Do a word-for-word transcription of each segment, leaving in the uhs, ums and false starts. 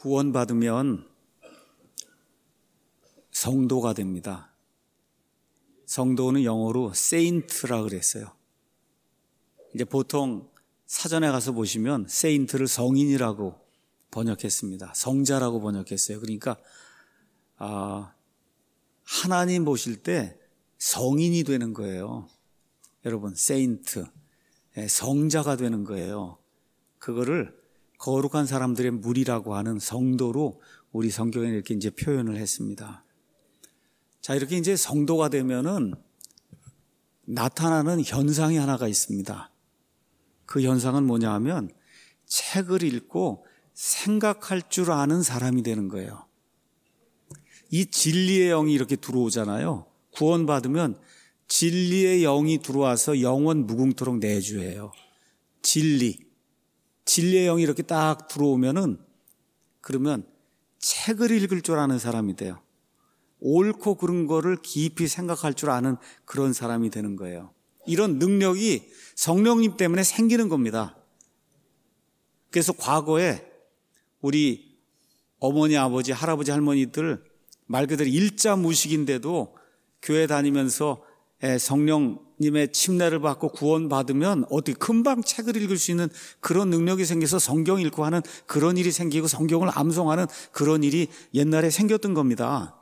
구원받으면 성도가 됩니다. 성도는 영어로 saint라 그랬어요. 이제 보통 사전에 가서 보시면 saint를 성인이라고 번역했습니다. 성자라고 번역했어요. 그러니까 아, 하나님 보실 때 성인이 되는 거예요. 여러분, saint, 성자가 되는 거예요. 그거를 거룩한 사람들의 무리라고 하는 성도로 우리 성경에 이렇게 이제 표현을 했습니다. 자, 이렇게 이제 성도가 되면은 나타나는 현상이 하나가 있습니다. 그 현상은 뭐냐 하면 책을 읽고 생각할 줄 아는 사람이 되는 거예요. 이 진리의 영이 이렇게 들어오잖아요. 구원받으면 진리의 영이 들어와서 영원 무궁토록 내주예요. 진리. 진리의 영이 이렇게 딱 들어오면은 그러면 책을 읽을 줄 아는 사람이 돼요. 옳고 그른 거를 깊이 생각할 줄 아는 그런 사람이 되는 거예요. 이런 능력이 성령님 때문에 생기는 겁니다. 그래서 과거에 우리 어머니, 아버지, 할아버지, 할머니들 말 그대로 일자무식인데도 교회 다니면서 성령님의 침례를 받고 구원받으면 어떻게 금방 책을 읽을 수 있는 그런 능력이 생겨서 성경 읽고 하는 그런 일이 생기고 성경을 암송하는 그런 일이 옛날에 생겼던 겁니다.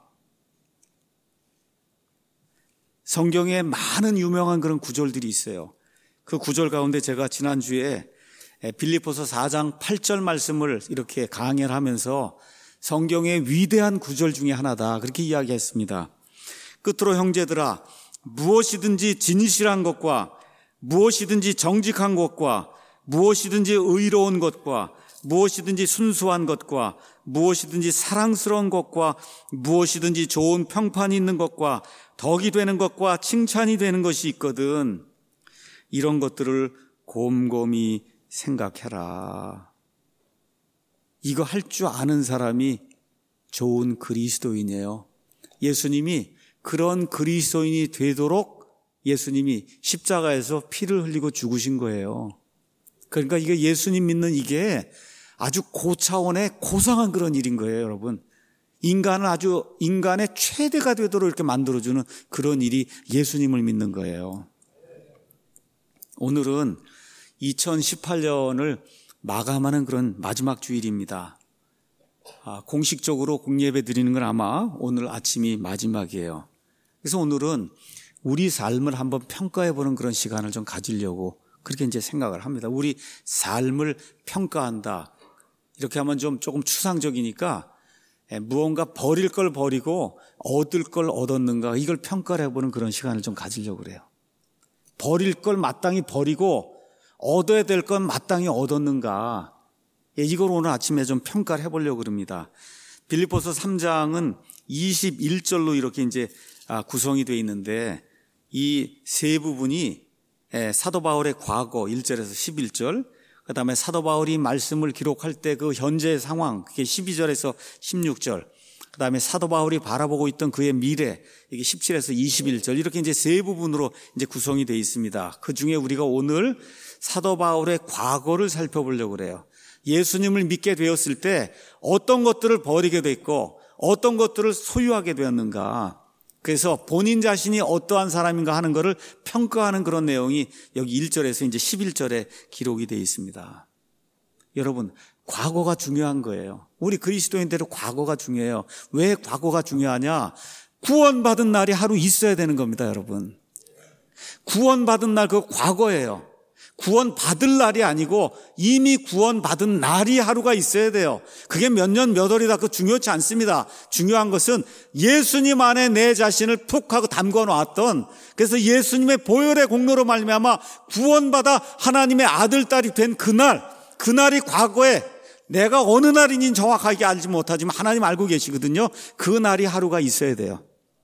성경에 많은 유명한 그런 구절들이 있어요. 그 구절 가운데 제가 지난주에 빌립보서 사 장 팔 절 말씀을 이렇게 강해를 하면서 성경의 위대한 구절 중에 하나다 그렇게 이야기했습니다. 끝으로 형제들아, 무엇이든지 진실한 것과 무엇이든지 정직한 것과 무엇이든지 의로운 것과 무엇이든지 순수한 것과 무엇이든지 사랑스러운 것과 무엇이든지 좋은 평판이 있는 것과 덕이 되는 것과 칭찬이 되는 것이 있거든 이런 것들을 곰곰이 생각해라. 이거 할 줄 아는 사람이 좋은 그리스도인이에요. 예수님이 그런 그리스도인이 되도록 예수님이 십자가에서 피를 흘리고 죽으신 거예요. 그러니까 이게 예수님 믿는 이게 아주 고차원의 고상한 그런 일인 거예요, 여러분. 인간을 아주 인간의 최대가 되도록 이렇게 만들어주는 그런 일이 예수님을 믿는 거예요. 오늘은 이천십팔 년을 마감하는 그런 마지막 주일입니다. 아, 공식적으로 공예배 드리는 건 아마 오늘 아침이 마지막이에요. 그래서 오늘은 우리 삶을 한번 평가해보는 그런 시간을 좀 가지려고 그렇게 이제 생각을 합니다. 우리 삶을 평가한다. 이렇게 하면 좀 조금 추상적이니까 무언가 버릴 걸 버리고 얻을 걸 얻었는가 이걸 평가를 해보는 그런 시간을 좀 가지려고 그래요. 버릴 걸 마땅히 버리고 얻어야 될 건 마땅히 얻었는가 이걸 오늘 아침에 좀 평가를 해보려고 그럽니다. 빌립보서 삼 장은 이십일 절로 이렇게 이제 구성이 되어 있는데 이 세 부분이 사도 바울의 과거 일 절에서 십일 절, 그 다음에 사도 바울이 말씀을 기록할 때 그 현재 상황, 그게 십이 절에서 십육 절, 그 다음에 사도 바울이 바라보고 있던 그의 미래, 이게 십칠에서 이십일 절, 이렇게 이제 세 부분으로 이제 구성이 되어 있습니다. 그 중에 우리가 오늘 사도 바울의 과거를 살펴보려고 그래요. 예수님을 믿게 되었을 때 어떤 것들을 버리게 됐고 어떤 것들을 소유하게 되었는가. 그래서 본인 자신이 어떠한 사람인가 하는 것을 평가하는 그런 내용이 여기 일 절에서 이제 십일 절에 기록이 되어 있습니다. 여러분, 과거가 중요한 거예요. 우리 그리스도인들은 과거가 중요해요. 왜 과거가 중요하냐? 구원받은 날이 하루 있어야 되는 겁니다, 여러분. 구원받은 날 그 과거예요. 구원받을 날이 아니고 이미 구원받은 날이 하루가 있어야 돼요. 그게 몇 년 몇 월이다 그 중요치 않습니다. 중요한 것은 예수님 안에 내 자신을 푹 하고 담궈 놨던, 그래서 예수님의 보혈의 공로로 말미암아 구원받아 하나님의 아들 딸이 된 그날, 그날이 과거에 내가 어느 날인지는 정확하게 알지 못하지만 하나님 알고 계시거든요. 그 날이 하루가 있어야 돼요.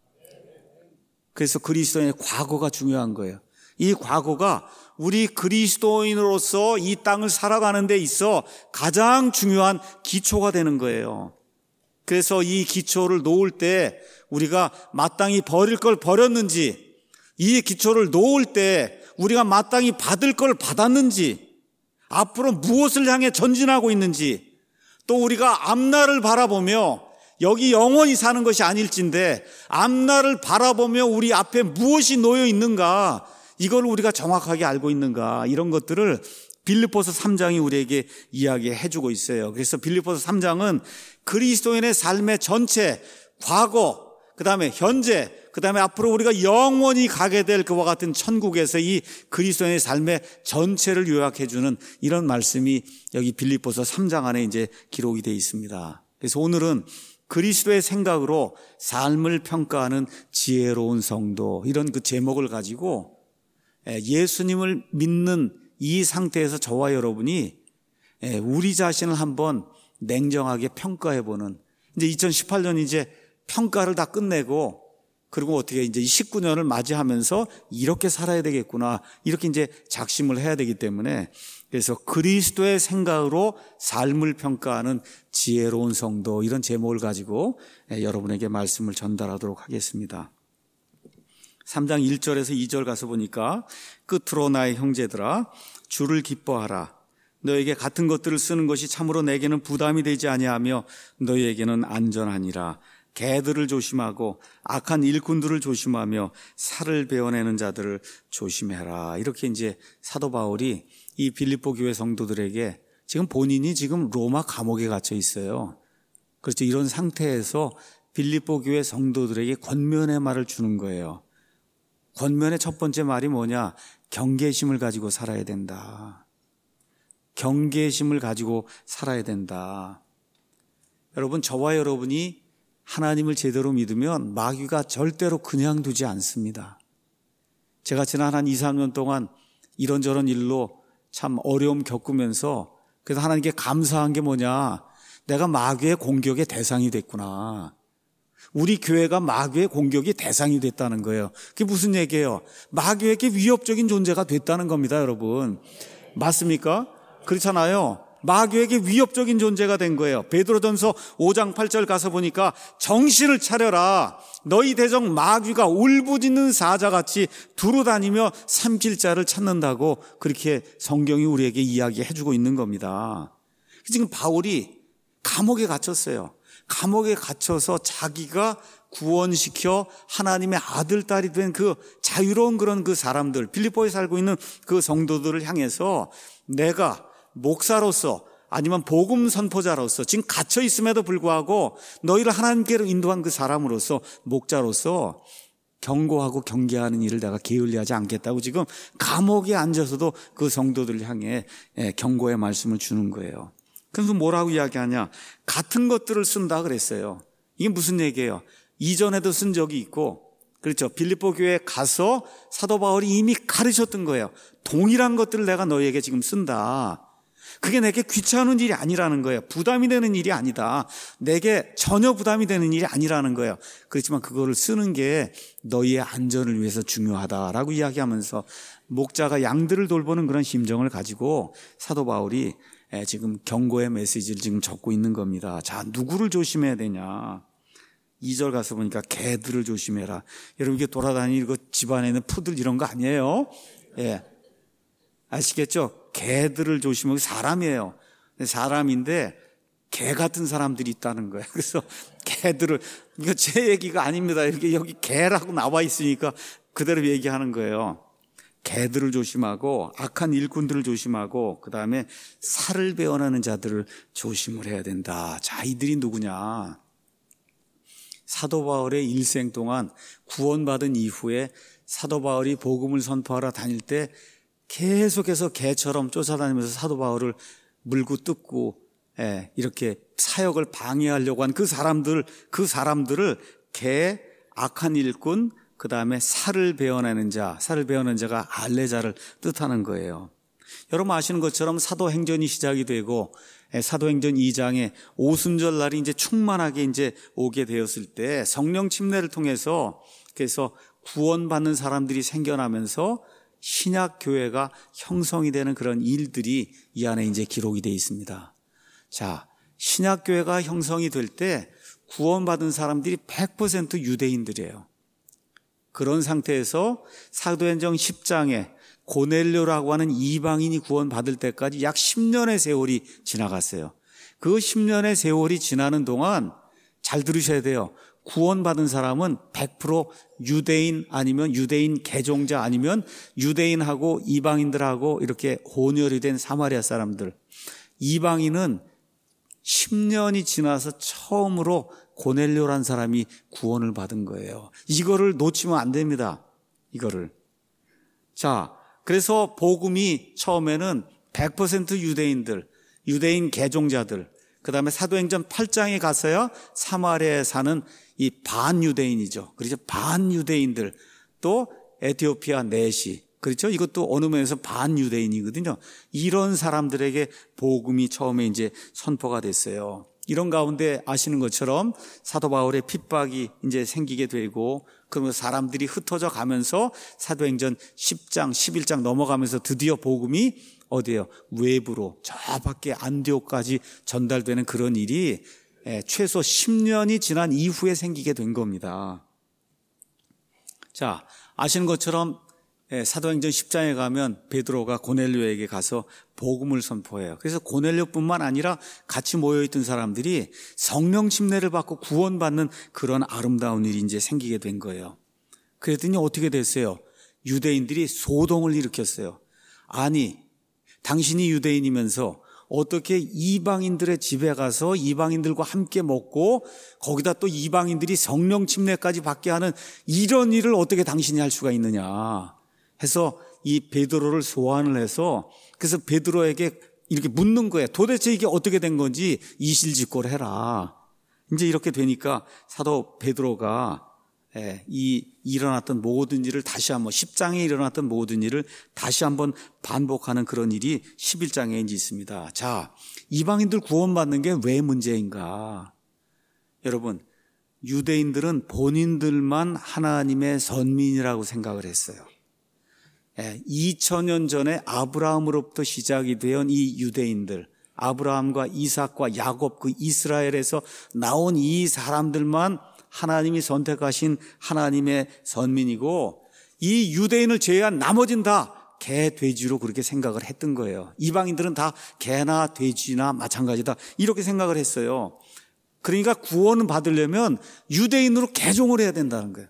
그래서 그리스도인의 과거가 중요한 거예요. 이 과거가 우리 그리스도인으로서 이 땅을 살아가는 데 있어 가장 중요한 기초가 되는 거예요. 그래서 이 기초를 놓을 때 우리가 마땅히 버릴 걸 버렸는지, 이 기초를 놓을 때 우리가 마땅히 받을 걸 받았는지, 앞으로 무엇을 향해 전진하고 있는지, 또 우리가 앞날을 바라보며 여기 영원히 사는 것이 아닐진데 앞날을 바라보며 우리 앞에 무엇이 놓여 있는가, 이걸 우리가 정확하게 알고 있는가, 이런 것들을 빌립보서 삼 장이 우리에게 이야기해 주고 있어요. 그래서 빌립보서 삼 장은 그리스도인의 삶의 전체, 과거, 그 다음에 현재, 그 다음에 앞으로 우리가 영원히 가게 될 그와 같은 천국에서 이 그리스도인의 삶의 전체를 요약해 주는 이런 말씀이 여기 빌립보서 삼 장 안에 이제 기록이 되어 있습니다. 그래서 오늘은 그리스도의 생각으로 삶을 평가하는 지혜로운 성도, 이런 그 제목을 가지고 예수님을 믿는 이 상태에서 저와 여러분이 우리 자신을 한번 냉정하게 평가해보는, 이제 이천십팔 년 이제 평가를 다 끝내고, 그리고 어떻게 이제 십구 년을 맞이하면서 이렇게 살아야 되겠구나, 이렇게 이제 작심을 해야 되기 때문에, 그래서 그리스도의 생각으로 삶을 평가하는 지혜로운 성도, 이런 제목을 가지고 여러분에게 말씀을 전달하도록 하겠습니다. 삼 장 일 절에서 이 절 가서 보니까, 끝으로 나의 형제들아 주를 기뻐하라. 너에게 같은 것들을 쓰는 것이 참으로 내게는 부담이 되지 아니하며 너희에게는 안전하니라. 개들을 조심하고 악한 일꾼들을 조심하며 살을 베어내는 자들을 조심해라. 이렇게 이제 사도 바울이 이 빌립보 교회 성도들에게, 지금 본인이 지금 로마 감옥에 갇혀 있어요. 그렇죠. 이런 상태에서 빌립보 교회 성도들에게 권면의 말을 주는 거예요. 권면의 첫 번째 말이 뭐냐? 경계심을 가지고 살아야 된다. 경계심을 가지고 살아야 된다. 여러분, 저와 여러분이 하나님을 제대로 믿으면 마귀가 절대로 그냥 두지 않습니다. 제가 지난 한 이, 삼 년 동안 이런저런 일로 참 어려움 겪으면서, 그래서 하나님께 감사한 게 뭐냐? 내가 마귀의 공격의 대상이 됐구나. 우리 교회가 마귀의 공격이 대상이 됐다는 거예요. 그게 무슨 얘기예요? 마귀에게 위협적인 존재가 됐다는 겁니다, 여러분. 맞습니까? 그렇잖아요. 마귀에게 위협적인 존재가 된 거예요. 베드로전서 오 장 팔 절 가서 보니까 정신을 차려라. 너희 대적 마귀가 울부짖는 사자같이 두루다니며 삼킬 자를 찾는다고, 그렇게 성경이 우리에게 이야기해 주고 있는 겁니다. 지금 바울이 감옥에 갇혔어요. 감옥에 갇혀서 자기가 구원시켜 하나님의 아들, 딸이 된 그 자유로운 그런 그 사람들, 빌립보에 살고 있는 그 성도들을 향해서 내가 목사로서 아니면 복음 선포자로서 지금 갇혀 있음에도 불구하고 너희를 하나님께로 인도한 그 사람으로서, 목자로서 경고하고 경계하는 일을 내가 게을리하지 않겠다고 지금 감옥에 앉아서도 그 성도들을 향해 경고의 말씀을 주는 거예요. 그래서 뭐라고 이야기하냐? 같은 것들을 쓴다 그랬어요. 이게 무슨 얘기예요? 이전에도 쓴 적이 있고, 그렇죠. 빌립보 교회에 가서 사도 바울이 이미 가르쳤던 거예요. 동일한 것들을 내가 너희에게 지금 쓴다. 그게 내게 귀찮은 일이 아니라는 거예요. 부담이 되는 일이 아니다. 내게 전혀 부담이 되는 일이 아니라는 거예요. 그렇지만 그거를 쓰는 게 너희의 안전을 위해서 중요하다라고 이야기하면서 목자가 양들을 돌보는 그런 심정을 가지고 사도 바울이 지금 경고의 메시지를 지금 적고 있는 겁니다. 자, 누구를 조심해야 되냐? 이 절 가서 보니까 개들을 조심해라. 여러분, 이게 돌아다니는 그 집안에 있는 푸들 이런 거 아니에요? 예. 아시겠죠? 개들을 조심하고, 사람이에요. 사람인데 개 같은 사람들이 있다는 거예요. 그래서 개들을, 이거 제 얘기가 아닙니다. 이렇게 여기 개라고 나와 있으니까 그대로 얘기하는 거예요. 개들을 조심하고 악한 일꾼들을 조심하고 그 다음에 살을 베어내는 자들을 조심을 해야 된다. 자, 이들이 누구냐? 사도 바울의 일생 동안 구원받은 이후에 사도 바울이 복음을 선포하러 다닐 때 계속해서 개처럼 쫓아다니면서 사도 바울을 물고 뜯고, 예, 이렇게 사역을 방해하려고 한 그 사람들, 그 사람들을 개, 악한 일꾼, 그 다음에 살을 베어내는 자, 살을 베어내는 자가 알레자를 뜻하는 거예요. 여러분 아시는 것처럼 사도행전이 시작이 되고, 사도행전 이 장에 오순절 날이 이제 충만하게 이제 오게 되었을 때 성령 침례를 통해서, 그래서 구원받는 사람들이 생겨나면서 신약 교회가 형성이 되는 그런 일들이 이 안에 이제 기록이 되어 있습니다. 자, 신약 교회가 형성이 될 때 구원받은 사람들이 백 퍼센트 유대인들이에요. 그런 상태에서 사도행전 십 장에 고넬료라고 하는 이방인이 구원받을 때까지 약 십 년의 세월이 지나갔어요. 그 십 년의 세월이 지나는 동안 잘 들으셔야 돼요. 구원받은 사람은 백 퍼센트 유대인 아니면 유대인 개종자 아니면 유대인하고 이방인들하고 이렇게 혼혈이 된 사마리아 사람들. 이방인은 십 년이 지나서 처음으로 고넬료란 사람이 구원을 받은 거예요. 이거를 놓치면 안 됩니다. 이거를. 자, 그래서 복음이 처음에는 백 퍼센트 유대인들, 유대인 개종자들, 그 다음에 사도행전 팔 장에 가서야 사마리아에 사는 이 반유대인이죠. 그렇죠. 반유대인들, 또 에티오피아 내시, 그렇죠. 이것도 어느 면에서 반유대인이거든요. 이런 사람들에게 복음이 처음에 이제 선포가 됐어요. 이런 가운데 아시는 것처럼 사도 바울의 핍박이 이제 생기게 되고, 그러면 사람들이 흩어져 가면서 사도행전 십 장, 십일 장 넘어가면서 드디어 복음이 어디예요? 외부로 저 밖에 안디옥까지 전달되는 그런 일이 최소 십 년이 지난 이후에 생기게 된 겁니다. 자, 아시는 것처럼 사도행전 십 장에 가면 베드로가 고넬료에게 가서 복음을 선포해요. 그래서 고넬료뿐만 아니라 같이 모여있던 사람들이 성령 침례를 받고 구원받는 그런 아름다운 일이 이제 생기게 된 거예요. 그랬더니 어떻게 됐어요? 유대인들이 소동을 일으켰어요. 아니, 당신이 유대인이면서 어떻게 이방인들의 집에 가서 이방인들과 함께 먹고 거기다 또 이방인들이 성령 침례까지 받게 하는 이런 일을 어떻게 당신이 할 수가 있느냐 해서 이 베드로를 소환을 해서, 그래서 베드로에게 이렇게 묻는 거예요. 도대체 이게 어떻게 된 건지 이실직고를 해라. 이제 이렇게 되니까 사도 베드로가 이 일어났던 모든 일을 다시 한번, 십 장에 일어났던 모든 일을 다시 한번 반복하는 그런 일이 십일 장에 이제 있습니다. 자, 이방인들 구원받는 게 왜 문제인가? 여러분, 유대인들은 본인들만 하나님의 선민이라고 생각을 했어요. 이천 년 전에 아브라함으로부터 시작이 되온 이 유대인들, 아브라함과 이삭과 야곱, 그 이스라엘에서 나온 이 사람들만 하나님이 선택하신 하나님의 선민이고, 이 유대인을 제외한 나머지는 다 개, 돼지로 그렇게 생각을 했던 거예요. 이방인들은 다 개나 돼지나 마찬가지다 이렇게 생각을 했어요. 그러니까 구원을 받으려면 유대인으로 개종을 해야 된다는 거예요.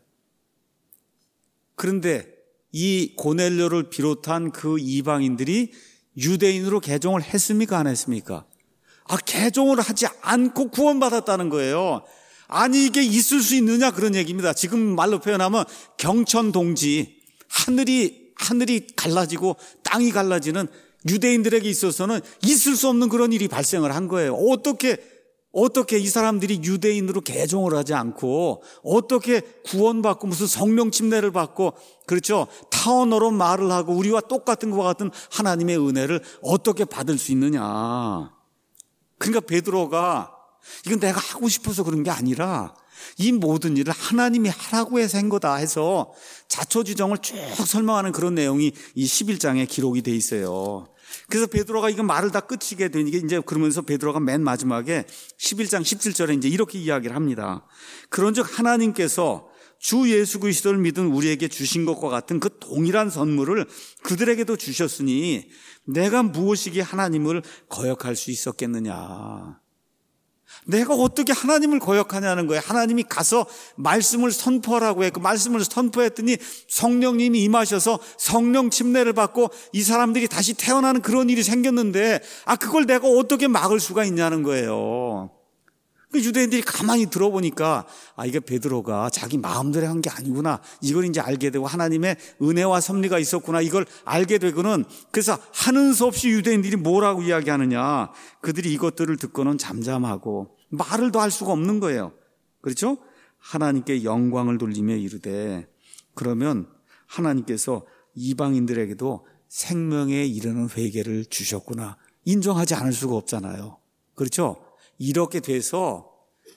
그런데 이 고넬료를 비롯한 그 이방인들이 유대인으로 개종을 했습니까? 안 했습니까? 아, 개종을 하지 않고 구원받았다는 거예요. 아니, 이게 있을 수 있느냐 그런 얘기입니다. 지금 말로 표현하면 경천동지, 하늘이 하늘이 갈라지고 땅이 갈라지는 유대인들에게 있어서는 있을 수 없는 그런 일이 발생을 한 거예요. 어떻게 어떻게 이 사람들이 유대인으로 개종을 하지 않고 어떻게 구원받고 무슨 성령 침례를 받고, 그렇죠, 타언어로 말을 하고 우리와 똑같은 것과 같은 하나님의 은혜를 어떻게 받을 수 있느냐. 그러니까 베드로가 이건 내가 하고 싶어서 그런 게 아니라 이 모든 일을 하나님이 하라고 해서 한 거다 해서 자초지종을 쭉 설명하는 그런 내용이 이 십일 장에 기록이 돼 있어요. 그래서 베드로가 이거 말을 다 끝이게 되니까 이제 그러면서 베드로가 맨 마지막에 십일 장 십칠 절에 이제 이렇게 이야기를 합니다. 그런즉 하나님께서 주 예수 그리스도를 믿은 우리에게 주신 것과 같은 그 동일한 선물을 그들에게도 주셨으니 내가 무엇이기에 하나님을 거역할 수 있었겠느냐. 내가 어떻게 하나님을 거역하냐는 거예요. 하나님이 가서 말씀을 선포하라고 했고 말씀을 선포했더니 성령님이 임하셔서 성령 침례를 받고 이 사람들이 다시 태어나는 그런 일이 생겼는데, 아, 그걸 내가 어떻게 막을 수가 있냐는 거예요. 유대인들이 가만히 들어보니까 아, 이게 베드로가 자기 마음대로 한 게 아니구나, 이걸 이제 알게 되고 하나님의 은혜와 섭리가 있었구나, 이걸 알게 되고는, 그래서 하는 수 없이 유대인들이 뭐라고 이야기하느냐, 그들이 이것들을 듣고는 잠잠하고 말을 더 할 수가 없는 거예요. 그렇죠? 하나님께 영광을 돌리며 이르되, 그러면 하나님께서 이방인들에게도 생명에 이르는 회개를 주셨구나, 인정하지 않을 수가 없잖아요. 그렇죠? 이렇게 돼서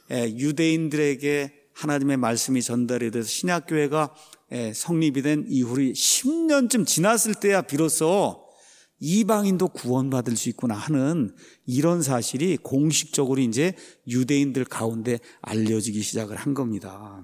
유대인들에게 하나님의 말씀이 전달이 돼서 신약교회가 성립이 된 이후로 십 년쯤 지났을 때야 비로소 이방인도 구원받을 수 있구나 하는 이런 사실이 공식적으로 이제 유대인들 가운데 알려지기 시작을 한 겁니다.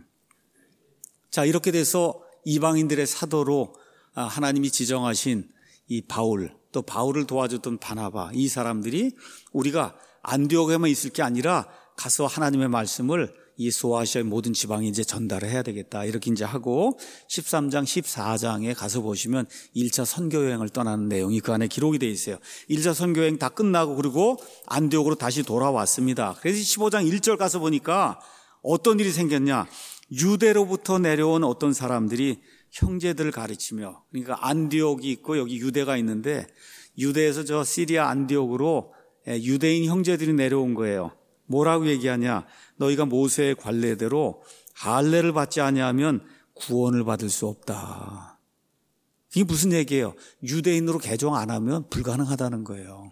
자, 이렇게 돼서 이방인들의 사도로 하나님이 지정하신 이 바울, 또 바울을 도와줬던 바나바, 이 사람들이 우리가 안디옥에만 있을 게 아니라 가서 하나님의 말씀을 이 소아시아의 모든 지방에 이제 전달을 해야 되겠다. 이렇게 이제 하고 십삼 장, 십사 장에 가서 보시면 일 차 선교여행을 떠나는 내용이 그 안에 기록이 되어 있어요. 일 차 선교여행 다 끝나고 그리고 안디옥으로 다시 돌아왔습니다. 그래서 십오 장 일 절 가서 보니까 어떤 일이 생겼냐. 유대로부터 내려온 어떤 사람들이 형제들을 가르치며, 그러니까 안디옥이 있고 여기 유대가 있는데 유대에서 저 시리아 안디옥으로 유대인 형제들이 내려온 거예요. 뭐라고 얘기하냐. 너희가 모세의 관례대로 할례를 받지 아니하면 구원을 받을 수 없다. 이게 무슨 얘기예요? 유대인으로 개종 안 하면 불가능하다는 거예요.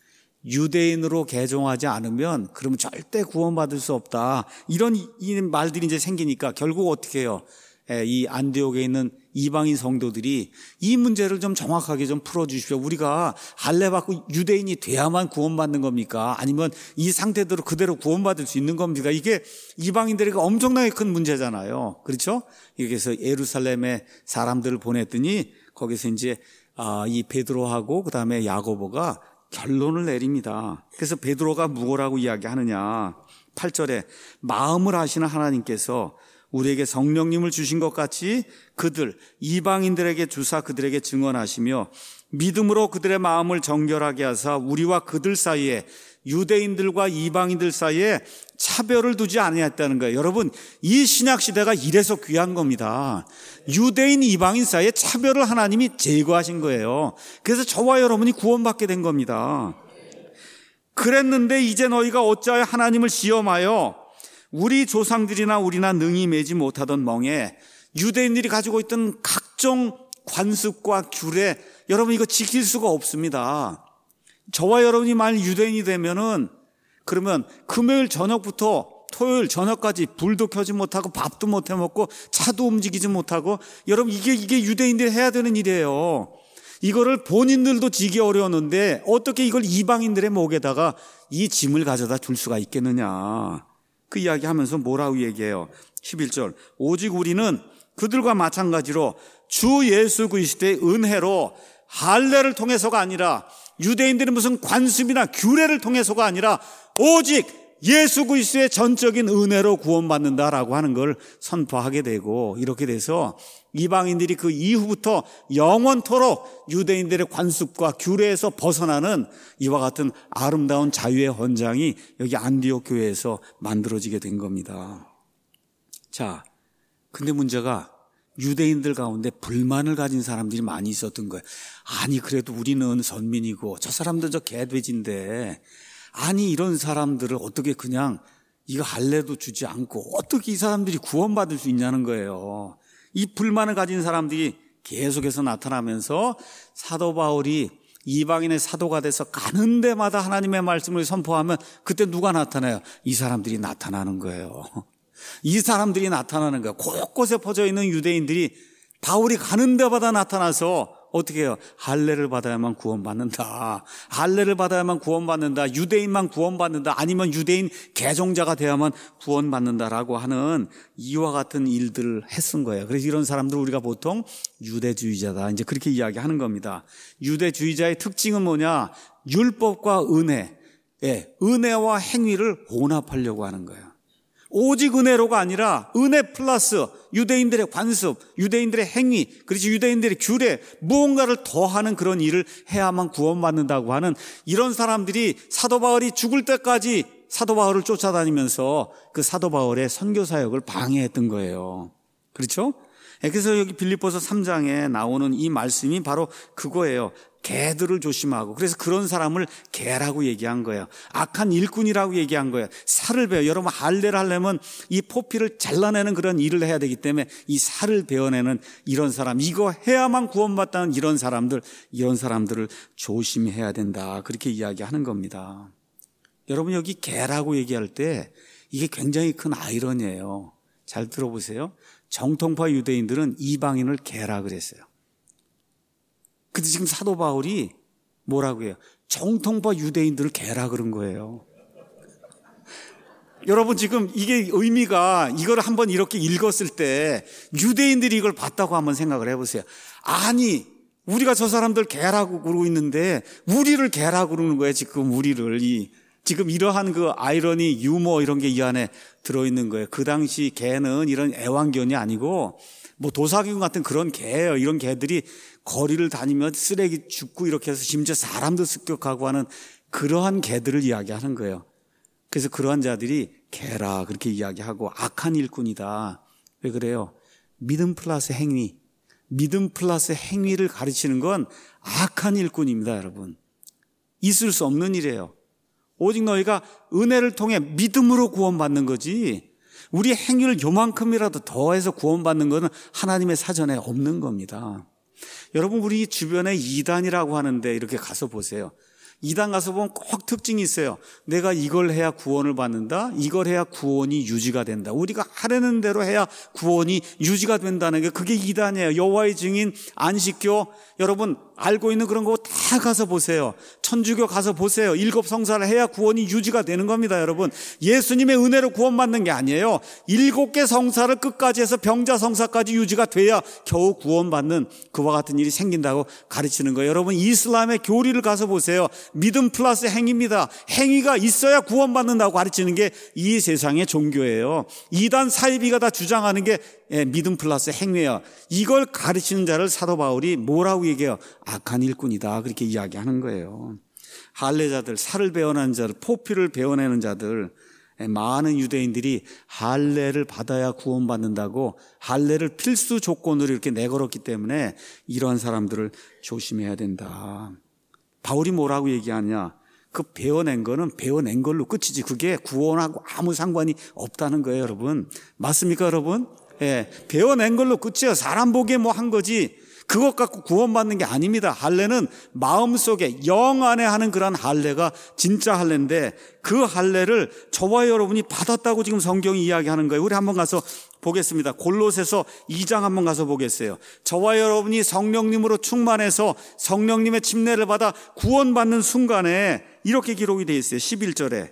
유대인으로 개종하지 않으면 그러면 절대 구원받을 수 없다. 이런 이 말들이 이제 생기니까 결국 어떻게 해요? 이 안디옥에 있는 이방인 성도들이 이 문제를 좀 정확하게 좀 풀어주십시오. 우리가 할례 받고 유대인이 돼야만 구원받는 겁니까? 아니면 이 상태대로 그대로 구원받을 수 있는 겁니까? 이게 이방인들에게 엄청나게 큰 문제잖아요. 그렇죠? 그래서 예루살렘에 사람들을 보냈더니 거기서 이제 이 베드로하고 그 다음에 야고보가 결론을 내립니다. 그래서 베드로가 무엇라고 이야기하느냐. 팔 절에 마음을 아시는 하나님께서 우리에게 성령님을 주신 것 같이 그들 이방인들에게 주사 그들에게 증언하시며 믿음으로 그들의 마음을 정결하게 하사 우리와 그들 사이에 유대인들과 이방인들 사이에 차별을 두지 아니했다는 거예요. 여러분, 이 신약 시대가 이래서 귀한 겁니다. 유대인 이방인 사이에 차별을 하나님이 제거하신 거예요. 그래서 저와 여러분이 구원받게 된 겁니다. 그랬는데 이제 너희가 어찌하여 하나님을 시험하여 우리 조상들이나 우리나 능히 매지 못하던 멍에 유대인들이 가지고 있던 각종 관습과 규례, 여러분 이거 지킬 수가 없습니다. 저와 여러분이 만약 유대인이 되면은 그러면 금요일 저녁부터 토요일 저녁까지 불도 켜지 못하고 밥도 못 해 먹고 차도 움직이지 못하고, 여러분 이게 이게 유대인들이 해야 되는 일이에요. 이거를 본인들도 지기 어려웠는데 어떻게 이걸 이방인들의 목에다가 이 짐을 가져다 줄 수가 있겠느냐. 그 이야기 하면서 뭐라고 얘기해요? 십일 절 오직 우리는 그들과 마찬가지로 주 예수 그리스도의 은혜로 할례를 통해서가 아니라, 유대인들은 무슨 관습이나 규례를 통해서가 아니라 오직 예수 그리스도의 전적인 은혜로 구원받는다라고 하는 걸 선포하게 되고, 이렇게 돼서 이방인들이 그 이후부터 영원토록 유대인들의 관습과 규례에서 벗어나는 이와 같은 아름다운 자유의 헌장이 여기 안디옥 교회에서 만들어지게 된 겁니다. 자, 근데 문제가 유대인들 가운데 불만을 가진 사람들이 많이 있었던 거예요. 아니 그래도 우리는 선민이고 저 사람들 저 개돼지인데, 아니 이런 사람들을 어떻게 그냥 이거 할례도 주지 않고 어떻게 이 사람들이 구원받을 수 있냐는 거예요. 이 불만을 가진 사람들이 계속해서 나타나면서 사도 바울이 이방인의 사도가 돼서 가는 데마다 하나님의 말씀을 선포하면 그때 누가 나타나요? 이 사람들이 나타나는 거예요. 이 사람들이 나타나는 거예요. 곳곳에 퍼져 있는 유대인들이 바울이 가는 데마다 나타나서 어떻게 해요? 할례를 받아야만 구원받는다. 할례를 받아야만 구원받는다. 유대인만 구원받는다. 아니면 유대인 개종자가 돼야만 구원받는다라고 하는 이와 같은 일들을 했은 거예요. 그래서 이런 사람들 우리가 보통 유대주의자다, 이제 그렇게 이야기하는 겁니다. 유대주의자의 특징은 뭐냐? 율법과 은혜, 예, 은혜와 행위를 혼합하려고 하는 거예요. 오직 은혜로가 아니라 은혜 플러스 유대인들의 관습, 유대인들의 행위, 그렇지 유대인들의 규례, 무언가를 더하는 그런 일을 해야만 구원받는다고 하는 이런 사람들이 사도 바울이 죽을 때까지 사도 바울을 쫓아다니면서 그 사도 바울의 선교 사역을 방해했던 거예요. 그렇죠? 그래서 여기 빌립보서 삼 장에 나오는 이 말씀이 바로 그거예요. 개들을 조심하고, 그래서 그런 사람을 개라고 얘기한 거예요. 악한 일꾼이라고 얘기한 거예요. 살을 베어, 여러분 할례를 하려면 이 포피를 잘라내는 그런 일을 해야 되기 때문에 이 살을 베어내는 이런 사람, 이거 해야만 구원받다는 이런 사람들, 이런 사람들을 조심해야 된다, 그렇게 이야기하는 겁니다. 여러분 여기 개라고 얘기할 때 이게 굉장히 큰 아이러니예요. 잘 들어보세요. 정통파 유대인들은 이방인을 개라 그랬어요. 근데 지금 사도 바울이 뭐라고 해요? 정통파 유대인들을 개라 그런 거예요. 여러분 지금 이게 의미가, 이걸 한번 이렇게 읽었을 때 유대인들이 이걸 봤다고 한번 생각을 해보세요. 아니 우리가 저 사람들 개라고 그러고 있는데 우리를 개라고 그러는 거예요. 지금 우리를. 이 지금 이러한 그 아이러니, 유머 이런 게 이 안에 들어있는 거예요. 그 당시 개는 이런 애완견이 아니고 뭐 도사균 같은 그런 개예요. 이런 개들이 거리를 다니며 쓰레기 줍고 이렇게 해서 심지어 사람도 습격하고 하는 그러한 개들을 이야기하는 거예요. 그래서 그러한 자들이 개라 그렇게 이야기하고 악한 일꾼이다. 왜 그래요? 믿음 플러스 행위, 믿음 플러스 행위를 가르치는 건 악한 일꾼입니다, 여러분. 있을 수 없는 일이에요. 오직 너희가 은혜를 통해 믿음으로 구원받는 거지, 우리 행위를 요만큼이라도 더해서 구원받는 것은 하나님의 사전에 없는 겁니다. 여러분, 우리 주변에 이단이라고 하는데 이렇게 가서 보세요. 이단 가서 보면 꼭 특징이 있어요. 내가 이걸 해야 구원을 받는다, 이걸 해야 구원이 유지가 된다, 우리가 하려는 대로 해야 구원이 유지가 된다는 게 그게 이단이에요. 여호와의 증인, 안식교, 여러분 알고 있는 그런 거 다 가서 보세요. 천주교 가서 보세요. 일곱 성사를 해야 구원이 유지가 되는 겁니다. 여러분, 예수님의 은혜로 구원받는 게 아니에요. 일곱 개 성사를 끝까지 해서 병자 성사까지 유지가 돼야 겨우 구원받는 그와 같은 일이 생긴다고 가르치는 거예요. 여러분, 이슬람의 교리를 가서 보세요. 믿음 플러스 행위입니다. 행위가 있어야 구원받는다고 가르치는 게 이 세상의 종교예요. 이단 사이비가 다 주장하는 게 믿음 플러스 행위예요. 이걸 가르치는 자를 사도 바울이 뭐라고 얘기해요? 악한 일꾼이다, 그렇게 이야기하는 거예요. 할례자들, 살을 베어내는 자들, 포피를 베어내는 자들, 많은 유대인들이 할례를 받아야 구원받는다고 할례를 필수 조건으로 이렇게 내걸었기 때문에 이러한 사람들을 조심해야 된다. 바울이 뭐라고 얘기하냐? 그 베어낸 거는 베어낸 걸로 끝이지 그게 구원하고 아무 상관이 없다는 거예요, 여러분. 맞습니까, 여러분? 예, 베어낸 걸로 끝이에요. 사람 보기에 뭐 한 거지 그것 갖고 구원받는 게 아닙니다. 할례는 마음속에 영 안에 하는 그런 할례가 진짜 할례인데 그 할례를 저와 여러분이 받았다고 지금 성경이 이야기하는 거예요. 우리 한번 가서 보겠습니다. 골로새서 이 장 한번 가서 보겠어요. 저와 여러분이 성령님으로 충만해서 성령님의 침례를 받아 구원받는 순간에 이렇게 기록이 되어 있어요. 십일 절에,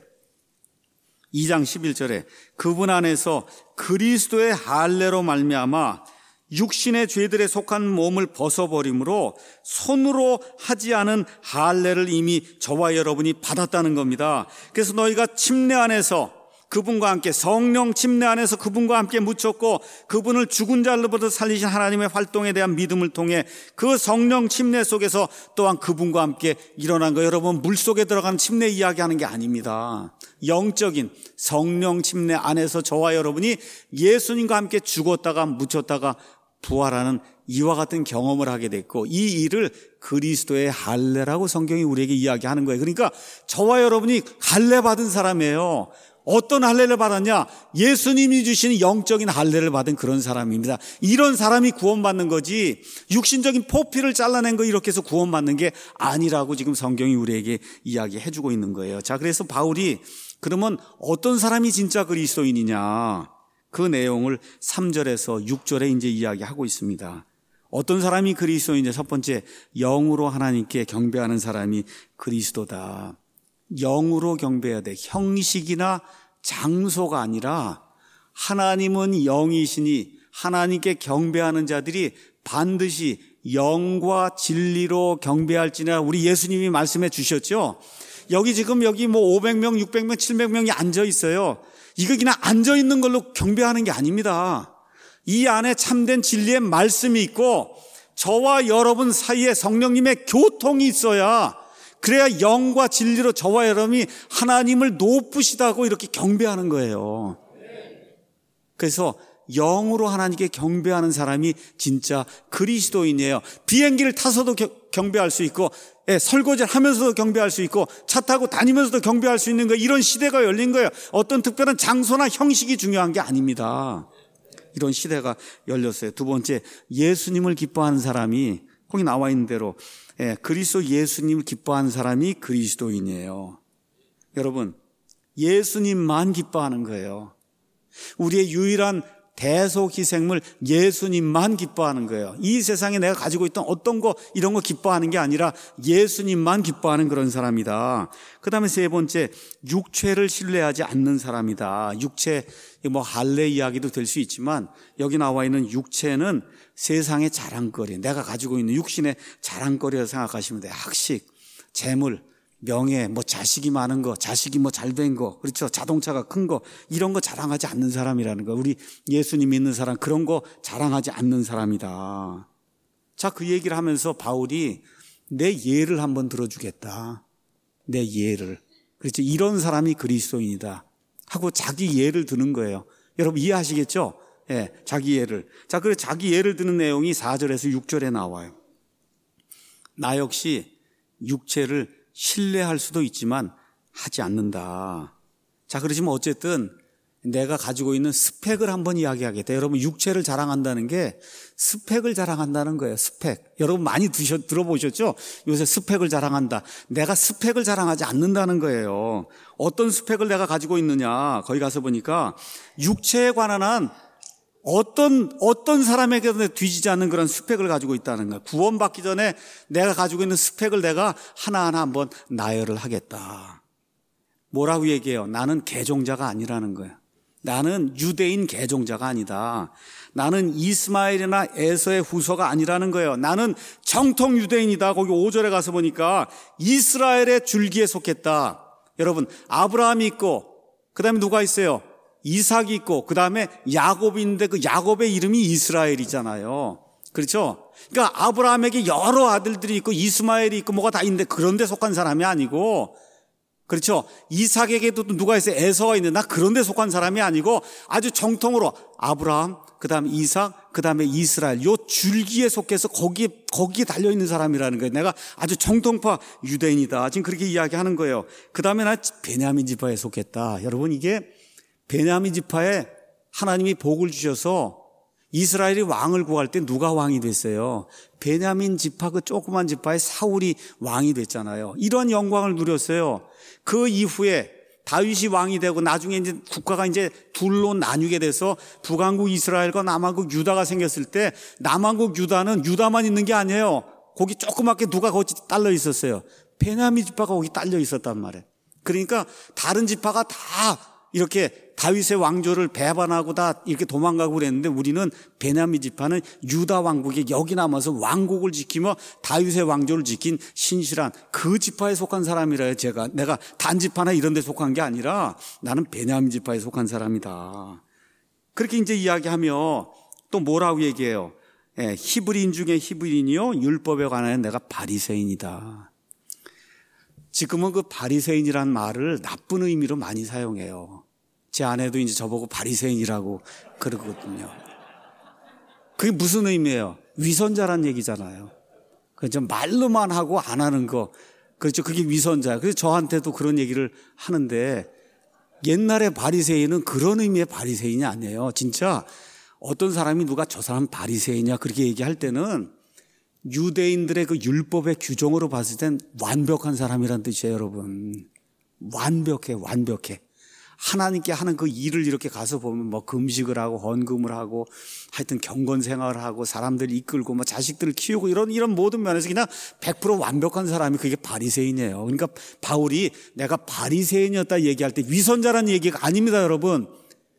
이 장 십일 절에 그분 안에서 그리스도의 할례로 말미암아 육신의 죄들에 속한 몸을 벗어버림으로 손으로 하지 않은 할례를 이미 저와 여러분이 받았다는 겁니다. 그래서 너희가 침례 안에서 그분과 함께, 성령 침례 안에서 그분과 함께 묻혔고 그분을 죽은 자로부터 살리신 하나님의 활동에 대한 믿음을 통해 그 성령 침례 속에서 또한 그분과 함께 일어난 거. 여러분, 물속에 들어가는 침례 이야기하는 게 아닙니다. 영적인 성령 침례 안에서 저와 여러분이 예수님과 함께 죽었다가 묻혔다가 부활하는 이와 같은 경험을 하게 됐고, 이 일을 그리스도의 할례라고 성경이 우리에게 이야기하는 거예요. 그러니까 저와 여러분이 할례 받은 사람이에요. 어떤 할례를 받았냐? 예수님이 주시는 영적인 할례를 받은 그런 사람입니다. 이런 사람이 구원받는 거지 육신적인 포피를 잘라낸 거 이렇게 해서 구원받는 게 아니라고 지금 성경이 우리에게 이야기해주고 있는 거예요. 자, 그래서 바울이 그러면 어떤 사람이 진짜 그리스도인이냐, 그 내용을 삼 절에서 육 절에 이제 이야기하고 있습니다. 어떤 사람이 그리스도인이냐? 첫 번째, 영으로 하나님께 경배하는 사람이 그리스도다. 영으로 경배해야 돼. 형식이나 장소가 아니라 하나님은 영이시니 하나님께 경배하는 자들이 반드시 영과 진리로 경배할지니라 우리 예수님이 말씀해 주셨죠. 여기 지금 여기 뭐 오백 명, 육백 명, 칠백 명이 앉아 있어요. 이거 그냥 앉아 있는 걸로 경배하는 게 아닙니다. 이 안에 참된 진리의 말씀이 있고 저와 여러분 사이에 성령님의 교통이 있어야, 그래야 영과 진리로 저와 여러분이 하나님을 높으시다고 이렇게 경배하는 거예요. 그래서 영으로 하나님께 경배하는 사람이 진짜 그리스도인이에요. 비행기를 타서도 겨, 경배할 수 있고, 예, 설거지를 하면서도 경배할 수 있고, 차 타고 다니면서도 경배할 수 있는 거예요. 이런 시대가 열린 거예요. 어떤 특별한 장소나 형식이 중요한 게 아닙니다. 이런 시대가 열렸어요. 두 번째, 예수님을 기뻐하는 사람이, 거기 나와 있는 대로 예, 그리스도 예수님을 기뻐하는 사람이 그리스도인이에요. 여러분, 예수님만 기뻐하는 거예요. 우리의 유일한 대속희생물 예수님만 기뻐하는 거예요. 이 세상에 내가 가지고 있던 어떤 거 이런 거 기뻐하는 게 아니라 예수님만 기뻐하는 그런 사람이다. 그 다음에 세 번째, 육체를 신뢰하지 않는 사람이다. 육체, 뭐 할례 이야기도 될 수 있지만 여기 나와 있는 육체는 세상의 자랑거리, 내가 가지고 있는 육신의 자랑거리라고 생각하시면 돼요. 학식, 재물, 명예, 뭐 자식이 많은 거, 자식이 뭐 잘된 거, 그렇죠? 자동차가 큰 거, 이런 거 자랑하지 않는 사람이라는 거. 우리 예수님 믿는 사람 그런 거 자랑하지 않는 사람이다. 자, 그 얘기를 하면서 바울이 내 예를 한번 들어주겠다. 내 예를. 그렇죠? 이런 사람이 그리스도인이다 하고 자기 예를 드는 거예요. 여러분 이해하시겠죠? 예, 자기 예를. 자, 그래서 자기 예를 드는 내용이 사 절에서 육 절에 나와요. 나 역시 육체를 신뢰할 수도 있지만 하지 않는다. 자, 그러지만 어쨌든 내가 가지고 있는 스펙을 한번 이야기하겠다. 여러분 육체를 자랑한다는 게 스펙을 자랑한다는 거예요. 스펙. 여러분 많이 드셔, 들어보셨죠? 요새 스펙을 자랑한다. 내가 스펙을 자랑하지 않는다는 거예요. 어떤 스펙을 내가 가지고 있느냐. 거기 가서 보니까 육체에 관한 한 어떤 어떤 사람에게도 뒤지지 않는 그런 스펙을 가지고 있다는 거예요. 구원받기 전에 내가 가지고 있는 스펙을 내가 하나하나 한번 나열을 하겠다. 뭐라고 얘기해요? 나는 개종자가 아니라는 거예요. 나는 유대인 개종자가 아니다. 나는 이스마엘이나 에서의 후손가 아니라는 거예요. 나는 정통 유대인이다. 거기 오 절에 가서 보니까 이스라엘의 줄기에 속했다. 여러분 아브라함이 있고 그 다음에 누가 있어요? 이삭이 있고 그 다음에 야곱이 있는데 그 야곱의 이름이 이스라엘이잖아요. 그렇죠? 그러니까 아브라함에게 여러 아들들이 있고 이스마엘이 있고 뭐가 다 있는데 그런 데 속한 사람이 아니고, 그렇죠? 이삭에게도 누가 있어요? 에서가 있는데 나 그런 데 속한 사람이 아니고 아주 정통으로 아브라함, 그 다음에 이삭, 그 다음에 이스라엘 요 줄기에 속해서 거기에 거기에 달려있는 사람이라는 거예요. 내가 아주 정통파 유대인이다. 지금 그렇게 이야기하는 거예요. 그 다음에 나 베냐민 지파에 속했다. 여러분 이게 베냐민 지파에 하나님이 복을 주셔서 이스라엘이 왕을 구할 때 누가 왕이 됐어요? 베냐민 지파 그 조그만 지파의 사울이 왕이 됐잖아요. 이런 영광을 누렸어요. 그 이후에 다윗이 왕이 되고 나중에 이제 국가가 이제 둘로 나뉘게 돼서 북왕국 이스라엘과 남왕국 유다가 생겼을 때 남왕국 유다는 유다만 있는 게 아니에요. 거기 조그맣게 누가 거기 딸려 있었어요. 베냐민 지파가 거기 딸려 있었단 말이에요. 그러니까 다른 지파가 다 이렇게 다윗의 왕조를 배반하고 다 이렇게 도망가고 그랬는데 우리는 베냐민 지파는 유다 왕국에 여기 남아서 왕국을 지키며 다윗의 왕조를 지킨 신실한 그 지파에 속한 사람이라요. 제가 내가 단지파나 이런 데 속한 게 아니라 나는 베냐민 지파에 속한 사람이다. 그렇게 이제 이야기하며 또 뭐라고 얘기해요? 예, 히브리인 중에 히브리인이요 율법에 관하여 내가 바리새인이다. 지금은 그 바리새인이란 말을 나쁜 의미로 많이 사용해요. 제 아내도 이제 저보고 바리새인이라고 그러거든요. 그게 무슨 의미예요? 위선자란 얘기잖아요. 그죠? 말로만 하고 안 하는 거. 그렇죠. 그게 위선자예요. 그래서 저한테도 그런 얘기를 하는데 옛날에 바리새인은 그런 의미의 바리새인이 아니에요. 진짜 어떤 사람이 누가 저 사람 바리새인이야 그렇게 얘기할 때는 유대인들의 그 율법의 규정으로 봤을 땐 완벽한 사람이란 뜻이에요, 여러분. 완벽해, 완벽해. 하나님께 하는 그 일을 이렇게 가서 보면 뭐 금식을 하고 헌금을 하고 하여튼 경건 생활을 하고 사람들 이끌고 뭐 자식들을 키우고 이런 이런 모든 면에서 그냥 백 퍼센트 완벽한 사람이 그게 바리새인이에요. 그러니까 바울이 내가 바리새인이었다 얘기할 때 위선자라는 얘기가 아닙니다, 여러분.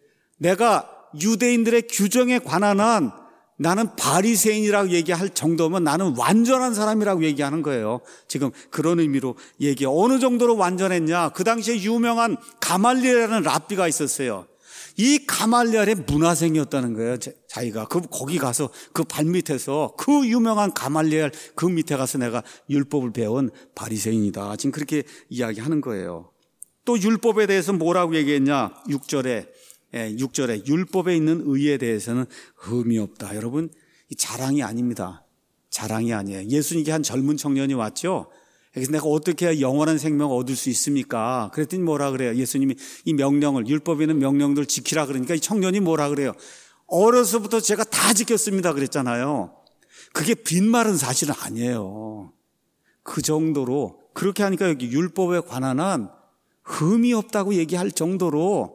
내가 유대인들의 규정에 관한 한 나는 바리새인이라고 얘기할 정도면 나는 완전한 사람이라고 얘기하는 거예요. 지금 그런 의미로 얘기해요. 어느 정도로 완전했냐? 그 당시에 유명한 가말리엘이라는 랍비가 있었어요. 이 가말리엘의 문화생이었다는 거예요. 자기가 그 거기 가서 그 발밑에서 그 유명한 가말리엘 그 밑에 가서 내가 율법을 배운 바리새인이다. 지금 그렇게 이야기하는 거예요. 또 율법에 대해서 뭐라고 얘기했냐? 육 절에 예, 육 절에 율법에 있는 의에 대해서는 흠이 없다. 여러분, 이 자랑이 아닙니다. 자랑이 아니에요. 예수님께 한 젊은 청년이 왔죠. 그래서 내가 어떻게 해야 영원한 생명을 얻을 수 있습니까? 그랬더니 뭐라 그래요? 예수님이 이 명령을, 율법에 있는 명령들을 지키라 그러니까 이 청년이 뭐라 그래요? 어려서부터 제가 다 지켰습니다 그랬잖아요. 그게 빈말은 사실은 아니에요. 그 정도로 그렇게 하니까 여기 율법에 관한 한 흠이 없다고 얘기할 정도로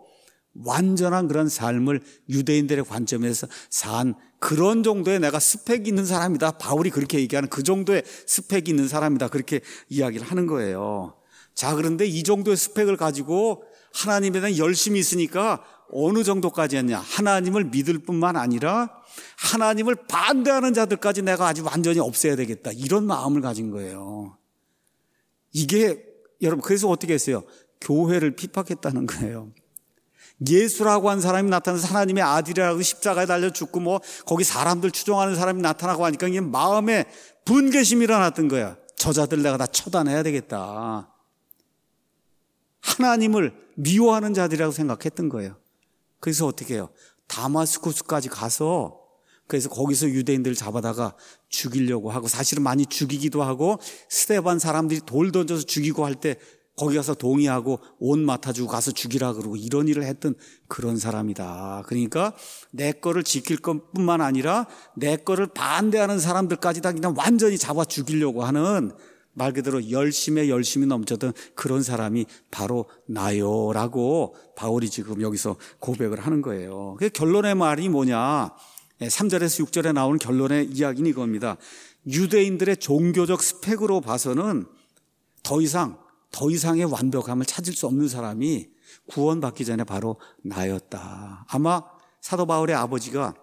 완전한 그런 삶을 유대인들의 관점에서 산 그런 정도의 내가 스펙이 있는 사람이다. 바울이 그렇게 얘기하는 그 정도의 스펙이 있는 사람이다. 그렇게 이야기를 하는 거예요. 자, 그런데 이 정도의 스펙을 가지고 하나님에 대한 열심히 있으니까 어느 정도까지 했냐? 하나님을 믿을 뿐만 아니라 하나님을 반대하는 자들까지 내가 아주 완전히 없애야 되겠다. 이런 마음을 가진 거예요. 이게 여러분, 그래서 어떻게 했어요? 교회를 핍박했다는 거예요. 예수라고 한 사람이 나타나서 하나님의 아들이라고 십자가에 달려 죽고 뭐 거기 사람들 추종하는 사람이 나타나고 하니까 이게 마음에 분개심이 일어났던 거야. 저자들 내가 다 처단해야 되겠다. 하나님을 미워하는 자들이라고 생각했던 거예요. 그래서 어떻게 해요? 다마스쿠스까지 가서 그래서 거기서 유대인들을 잡아다가 죽이려고 하고, 사실은 많이 죽이기도 하고, 스데반 사람들이 돌 던져서 죽이고 할 때 거기 가서 동의하고 옷 맡아주고 가서 죽이라 그러고 이런 일을 했던 그런 사람이다. 그러니까 내 거를 지킬 것뿐만 아니라 내 거를 반대하는 사람들까지 다 그냥 완전히 잡아 죽이려고 하는, 말 그대로 열심에 열심이 넘쳤던 그런 사람이 바로 나요라고 바울이 지금 여기서 고백을 하는 거예요. 그 결론의 말이 뭐냐? 삼 절에서 육 절에 나오는 결론의 이야기는 이겁니다. 유대인들의 종교적 스펙으로 봐서는 더 이상 더 이상의 완벽함을 찾을 수 없는 사람이 구원받기 전에 바로 나였다. 아마 사도 바울의 아버지가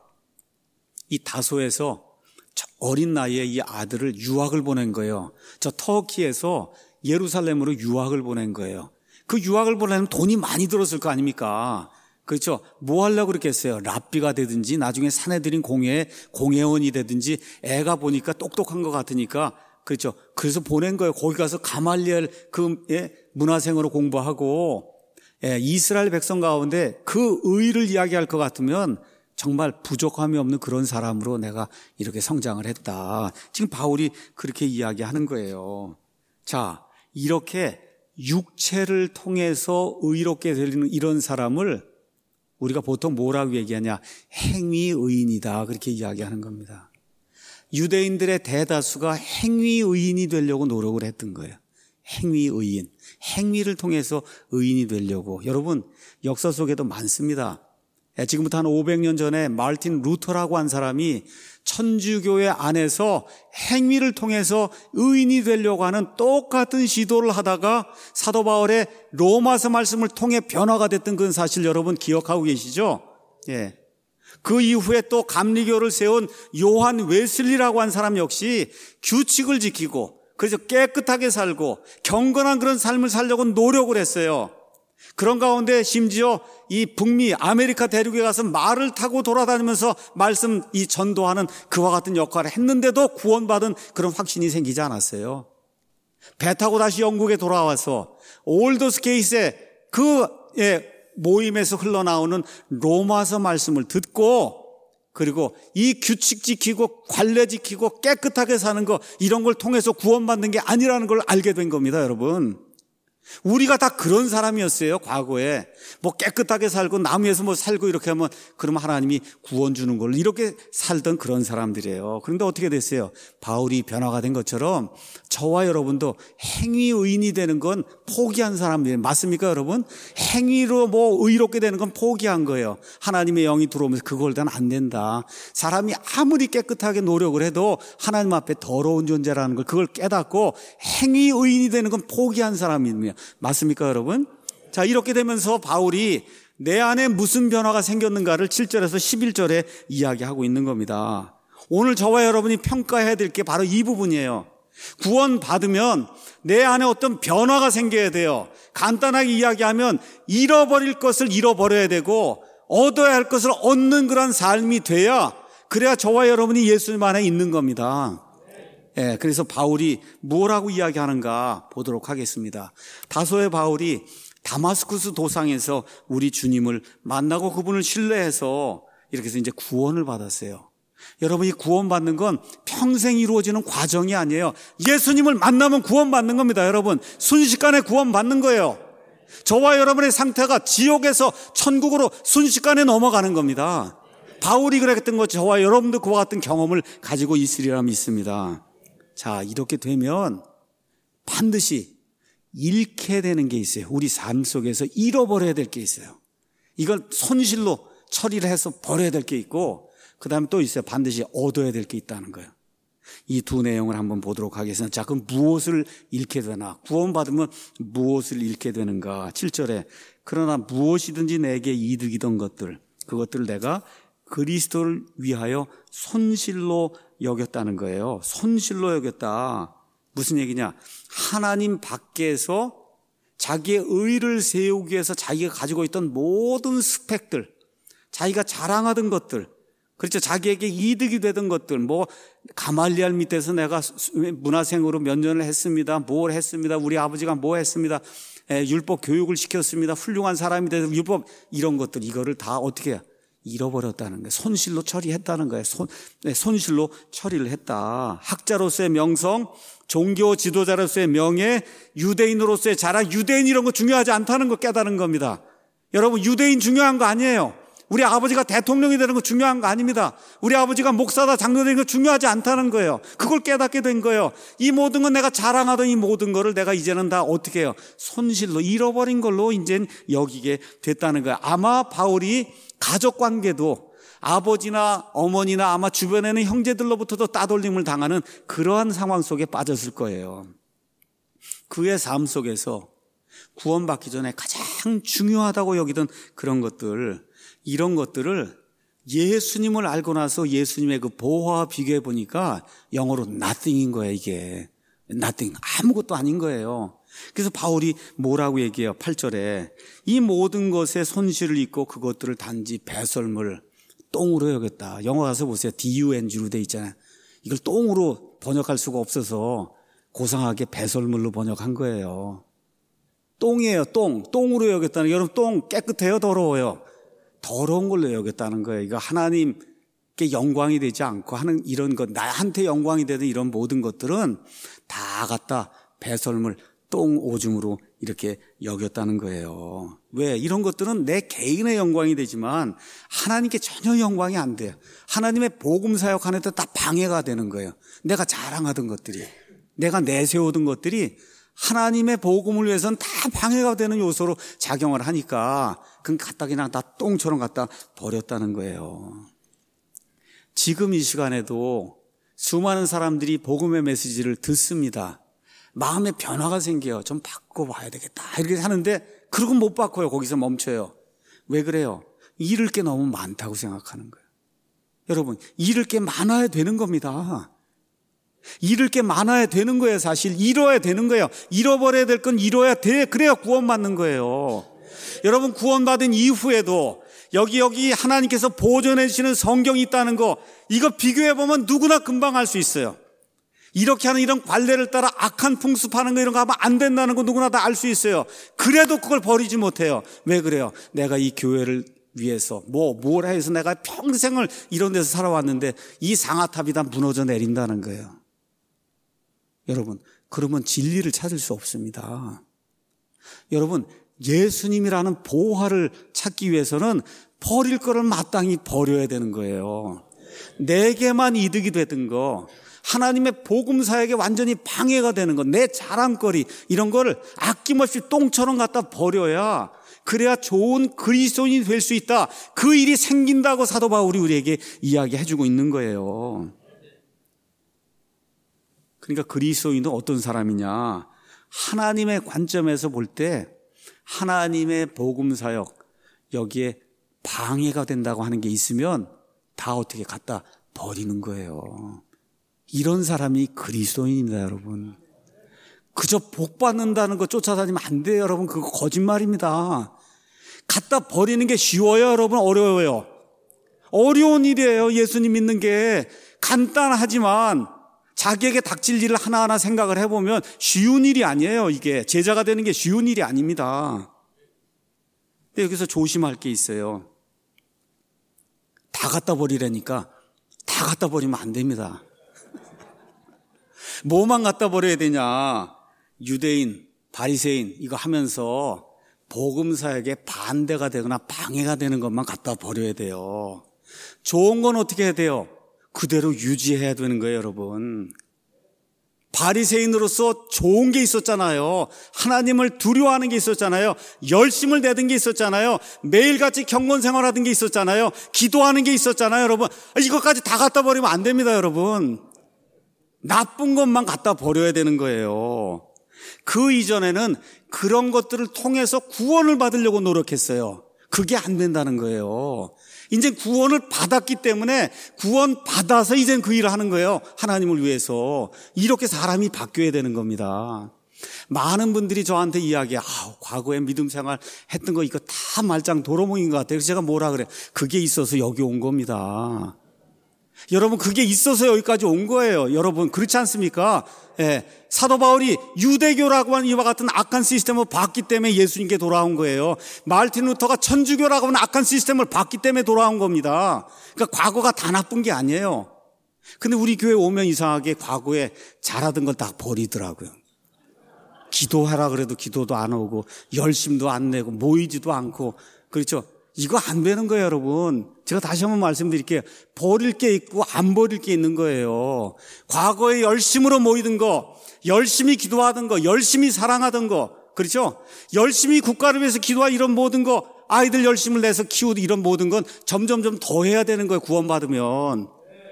이 다소에서 어린 나이에 이 아들을 유학을 보낸 거예요. 저 터키에서 예루살렘으로 유학을 보낸 거예요. 그 유학을 보내면 돈이 많이 들었을 거 아닙니까? 그렇죠. 뭐 하려고 그렇게 했어요? 랍비가 되든지 나중에 사내들인 공회, 공회원이 되든지, 애가 보니까 똑똑한 것 같으니까, 그렇죠. 그래서 보낸 거예요. 거기 가서 가말리엘 그 예, 문화생으로 공부하고, 예, 이스라엘 백성 가운데 그 의의를 이야기할 것 같으면 정말 부족함이 없는 그런 사람으로 내가 이렇게 성장을 했다. 지금 바울이 그렇게 이야기하는 거예요. 자, 이렇게 육체를 통해서 의롭게 되는 이런 사람을 우리가 보통 뭐라고 얘기하냐? 행위의인이다. 그렇게 이야기하는 겁니다. 유대인들의 대다수가 행위의인이 되려고 노력을 했던 거예요. 행위의인. 행위를 통해서 의인이 되려고. 여러분, 역사 속에도 많습니다. 지금부터 한 오백 년 전에 마르틴 루터라고 한 사람이 천주교회 안에서 행위를 통해서 의인이 되려고 하는 똑같은 시도를 하다가 사도 바울의 로마서 말씀을 통해 변화가 됐던 그 사실 여러분 기억하고 계시죠? 예. 그 이후에 또 감리교를 세운 요한 웨슬리라고 한 사람 역시 규칙을 지키고, 그래서 깨끗하게 살고 경건한 그런 삶을 살려고 노력을 했어요. 그런 가운데 심지어 이 북미 아메리카 대륙에 가서 말을 타고 돌아다니면서 말씀 이 전도하는 그와 같은 역할을 했는데도 구원받은 그런 확신이 생기지 않았어요. 배 타고 다시 영국에 돌아와서 올더스게이트의 그 예, 모임에서 흘러나오는 로마서 말씀을 듣고, 그리고 이 규칙 지키고 관례 지키고 깨끗하게 사는 거, 이런 걸 통해서 구원받는 게 아니라는 걸 알게 된 겁니다, 여러분. 우리가 다 그런 사람이었어요, 과거에. 뭐 깨끗하게 살고 나무에서 뭐 살고 이렇게 하면 그러면 하나님이 구원 주는 걸로 이렇게 살던 그런 사람들이에요. 그런데 어떻게 됐어요? 바울이 변화가 된 것처럼 저와 여러분도 행위의인이 되는 건 포기한 사람들이에요. 맞습니까, 여러분? 행위로 뭐 의롭게 되는 건 포기한 거예요. 하나님의 영이 들어오면서 그걸 단 안 된다. 사람이 아무리 깨끗하게 노력을 해도 하나님 앞에 더러운 존재라는 걸 그걸 깨닫고 행위의인이 되는 건 포기한 사람입니다. 맞습니까, 여러분? 자, 이렇게 되면서 바울이 내 안에 무슨 변화가 생겼는가를 칠 절에서 십일 절에 이야기하고 있는 겁니다. 오늘 저와 여러분이 평가해야 될 게 바로 이 부분이에요. 구원 받으면 내 안에 어떤 변화가 생겨야 돼요. 간단하게 이야기하면 잃어버릴 것을 잃어버려야 되고 얻어야 할 것을 얻는 그런 삶이 돼야, 그래야 저와 여러분이 예수님 안에 있는 겁니다. 예, 그래서 바울이 뭐라고 이야기하는가 보도록 하겠습니다. 다소의 바울이 다마스쿠스 도상에서 우리 주님을 만나고 그분을 신뢰해서 이렇게 해서 이제 구원을 받았어요. 여러분이 구원받는 건 평생 이루어지는 과정이 아니에요. 예수님을 만나면 구원받는 겁니다, 여러분. 순식간에 구원받는 거예요. 저와 여러분의 상태가 지옥에서 천국으로 순식간에 넘어가는 겁니다. 바울이 그랬던 것, 저와 여러분도 그와 같은 경험을 가지고 있으리라 믿습니다. 자, 이렇게 되면 반드시 잃게 되는 게 있어요. 우리 삶 속에서 잃어버려야 될 게 있어요. 이걸 손실로 처리를 해서 버려야 될 게 있고, 그 다음에 또 있어요. 반드시 얻어야 될 게 있다는 거예요. 이 두 내용을 한번 보도록 하겠습니다. 자, 그럼 무엇을 잃게 되나? 구원받으면 무엇을 잃게 되는가? 칠 절에 그러나 무엇이든지 내게 이득이던 것들, 그것들을 내가 그리스도를 위하여 손실로 여겼다는 거예요. 손실로 여겼다. 무슨 얘기냐? 하나님 밖에서 자기의 의를 세우기 위해서 자기가 가지고 있던 모든 스펙들, 자기가 자랑하던 것들, 그렇죠. 자기에게 이득이 되던 것들, 뭐 가말리알 밑에서 내가 문화생으로 몇 년을 했습니다. 뭘 했습니다. 우리 아버지가 뭐 했습니다. 에, 율법 교육을 시켰습니다. 훌륭한 사람이 돼서 율법 이런 것들 이거를 다 어떻게 해요? 잃어버렸다는 거예요. 손실로 처리했다는 거예요. 손, 네, 손실로 처리를 했다. 학자로서의 명성, 종교 지도자로서의 명예, 유대인으로서의 자랑, 유대인 이런 거 중요하지 않다는 거 깨달은 겁니다. 여러분, 유대인 중요한 거 아니에요. 우리 아버지가 대통령이 되는 거 중요한 거 아닙니다. 우리 아버지가 목사다 장로 되는 거 중요하지 않다는 거예요. 그걸 깨닫게 된 거예요. 이 모든 건 내가 자랑하던 이 모든 거를 내가 이제는 다 어떻게 해요? 손실로 잃어버린 걸로 이제 여기게 됐다는 거예요. 아마 바울이 가족 관계도 아버지나 어머니나 아마 주변에는 형제들로부터도 따돌림을 당하는 그러한 상황 속에 빠졌을 거예요. 그의 삶 속에서 구원받기 전에 가장 중요하다고 여기던 그런 것들, 이런 것들을 예수님을 알고 나서 예수님의 그 보화와 비교해 보니까 영어로 nothing인 거예요. 이게 nothing, 아무것도 아닌 거예요. 그래서 바울이 뭐라고 얘기해요? 팔 절에 이 모든 것에 손실을 입고 그것들을 단지 배설물, 똥으로 여겼다. 영어 가서 보세요. 디-유-엔-지로 돼 있잖아요. 이걸 똥으로 번역할 수가 없어서 고상하게 배설물로 번역한 거예요. 똥이에요. 똥. 똥으로 여겼다는. 여러분, 똥 깨끗해요? 더러워요? 더러운 걸로 여겼다는 거예요. 이거 하나님께 영광이 되지 않고 하는 이런 것, 나한테 영광이 되는 이런 모든 것들은 다 갖다 배설물, 똥 오줌으로 이렇게 여겼다는 거예요. 왜? 이런 것들은 내 개인의 영광이 되지만 하나님께 전혀 영광이 안 돼요. 하나님의 복음 사역하는데 다 방해가 되는 거예요. 내가 자랑하던 것들이, 내가 내세우던 것들이 하나님의 복음을 위해서는 다 방해가 되는 요소로 작용을 하니까 그건 갖다 그냥 다 똥처럼 갖다 버렸다는 거예요. 지금 이 시간에도 수많은 사람들이 복음의 메시지를 듣습니다. 마음에 변화가 생겨요. 좀 바꿔봐야 되겠다 이렇게 하는데 그러고 못 바꿔요. 거기서 멈춰요. 왜 그래요? 잃을 게 너무 많다고 생각하는 거예요. 여러분, 잃을 게 많아야 되는 겁니다. 잃을 게 많아야 되는 거예요. 사실 잃어야 되는 거예요. 잃어버려야 될 건 잃어야 돼. 그래야 구원받는 거예요. 여러분, 구원받은 이후에도 여기 여기 하나님께서 보존해 주시는 성경이 있다는 거, 이거 비교해보면 누구나 금방 알 수 있어요. 이렇게 하는 이런 관례를 따라 악한 풍습하는 거 이런 거 하면 안 된다는 거 누구나 다 알 수 있어요. 그래도 그걸 버리지 못해요. 왜 그래요? 내가 이 교회를 위해서 뭐 뭘 해서 내가 평생을 이런 데서 살아왔는데 이 상아탑이 다 무너져 내린다는 거예요. 여러분, 그러면 진리를 찾을 수 없습니다. 여러분, 예수님이라는 보화를 찾기 위해서는 버릴 거를 마땅히 버려야 되는 거예요. 내게만 이득이 되던 거, 하나님의 복음 사역에 완전히 방해가 되는 거, 내 자랑거리 이런 거를 아낌없이 똥처럼 갖다 버려야, 그래야 좋은 그리스도인이 될 수 있다. 그 일이 생긴다고 사도 바울이 우리에게 이야기해주고 있는 거예요. 그러니까 그리스도인은 어떤 사람이냐? 하나님의 관점에서 볼 때 하나님의 복음 사역, 여기에 방해가 된다고 하는 게 있으면 다 어떻게 갖다 버리는 거예요. 이런 사람이 그리스도인입니다, 여러분. 그저 복 받는다는 거 쫓아다니면 안 돼요, 여러분. 그거 거짓말입니다. 갖다 버리는 게 쉬워요, 여러분? 어려워요? 어려운 일이에요. 예수님 믿는 게 간단하지만 자기에게 닥칠 일을 하나하나 생각을 해보면 쉬운 일이 아니에요. 이게 제자가 되는 게 쉬운 일이 아닙니다. 근데 여기서 조심할 게 있어요. 다 갖다 버리라니까 다 갖다 버리면 안 됩니다. 뭐만 갖다 버려야 되냐? 유대인, 바리새인 이거 하면서 복음 사역에 반대가 되거나 방해가 되는 것만 갖다 버려야 돼요. 좋은 건 어떻게 해야 돼요? 그대로 유지해야 되는 거예요, 여러분. 바리새인으로서 좋은 게 있었잖아요. 하나님을 두려워하는 게 있었잖아요. 열심을 내던 게 있었잖아요. 매일같이 경건 생활하던 게 있었잖아요. 기도하는 게 있었잖아요, 여러분. 이것까지 다 갖다 버리면 안 됩니다, 여러분. 나쁜 것만 갖다 버려야 되는 거예요. 그 이전에는 그런 것들을 통해서 구원을 받으려고 노력했어요. 그게 안 된다는 거예요. 이제 구원을 받았기 때문에 구원 받아서 이제 그 일을 하는 거예요. 하나님을 위해서. 이렇게 사람이 바뀌어야 되는 겁니다. 많은 분들이 저한테 이야기해. 아, 과거에 믿음 생활 했던 거 이거 다 말짱 도로몽인 것 같아요. 그래서 제가 뭐라 그래. 그게 있어서 여기 온 겁니다. 여러분, 그게 있어서 여기까지 온 거예요. 여러분, 그렇지 않습니까? 예, 사도 바울이 유대교라고 하는 이와 같은 악한 시스템을 봤기 때문에 예수님께 돌아온 거예요. 마르틴 루터가 천주교라고 하는 악한 시스템을 봤기 때문에 돌아온 겁니다. 그러니까 과거가 다 나쁜 게 아니에요. 근데 우리 교회 오면 이상하게 과거에 잘하던 걸 다 버리더라고요. 기도하라 그래도 기도도 안 오고 열심도 안 내고 모이지도 않고. 그렇죠? 이거 안 되는 거예요, 여러분. 제가 다시 한번 말씀드릴게요. 버릴 게 있고 안 버릴 게 있는 거예요. 과거에 열심으로 모이던 거, 열심히 기도하던 거, 열심히 사랑하던 거, 그렇죠? 열심히 국가를 위해서 기도하 이런 모든 거, 아이들 열심을 내서 키우고 이런 모든 건 점점점 더 해야 되는 거예요, 구원받으면.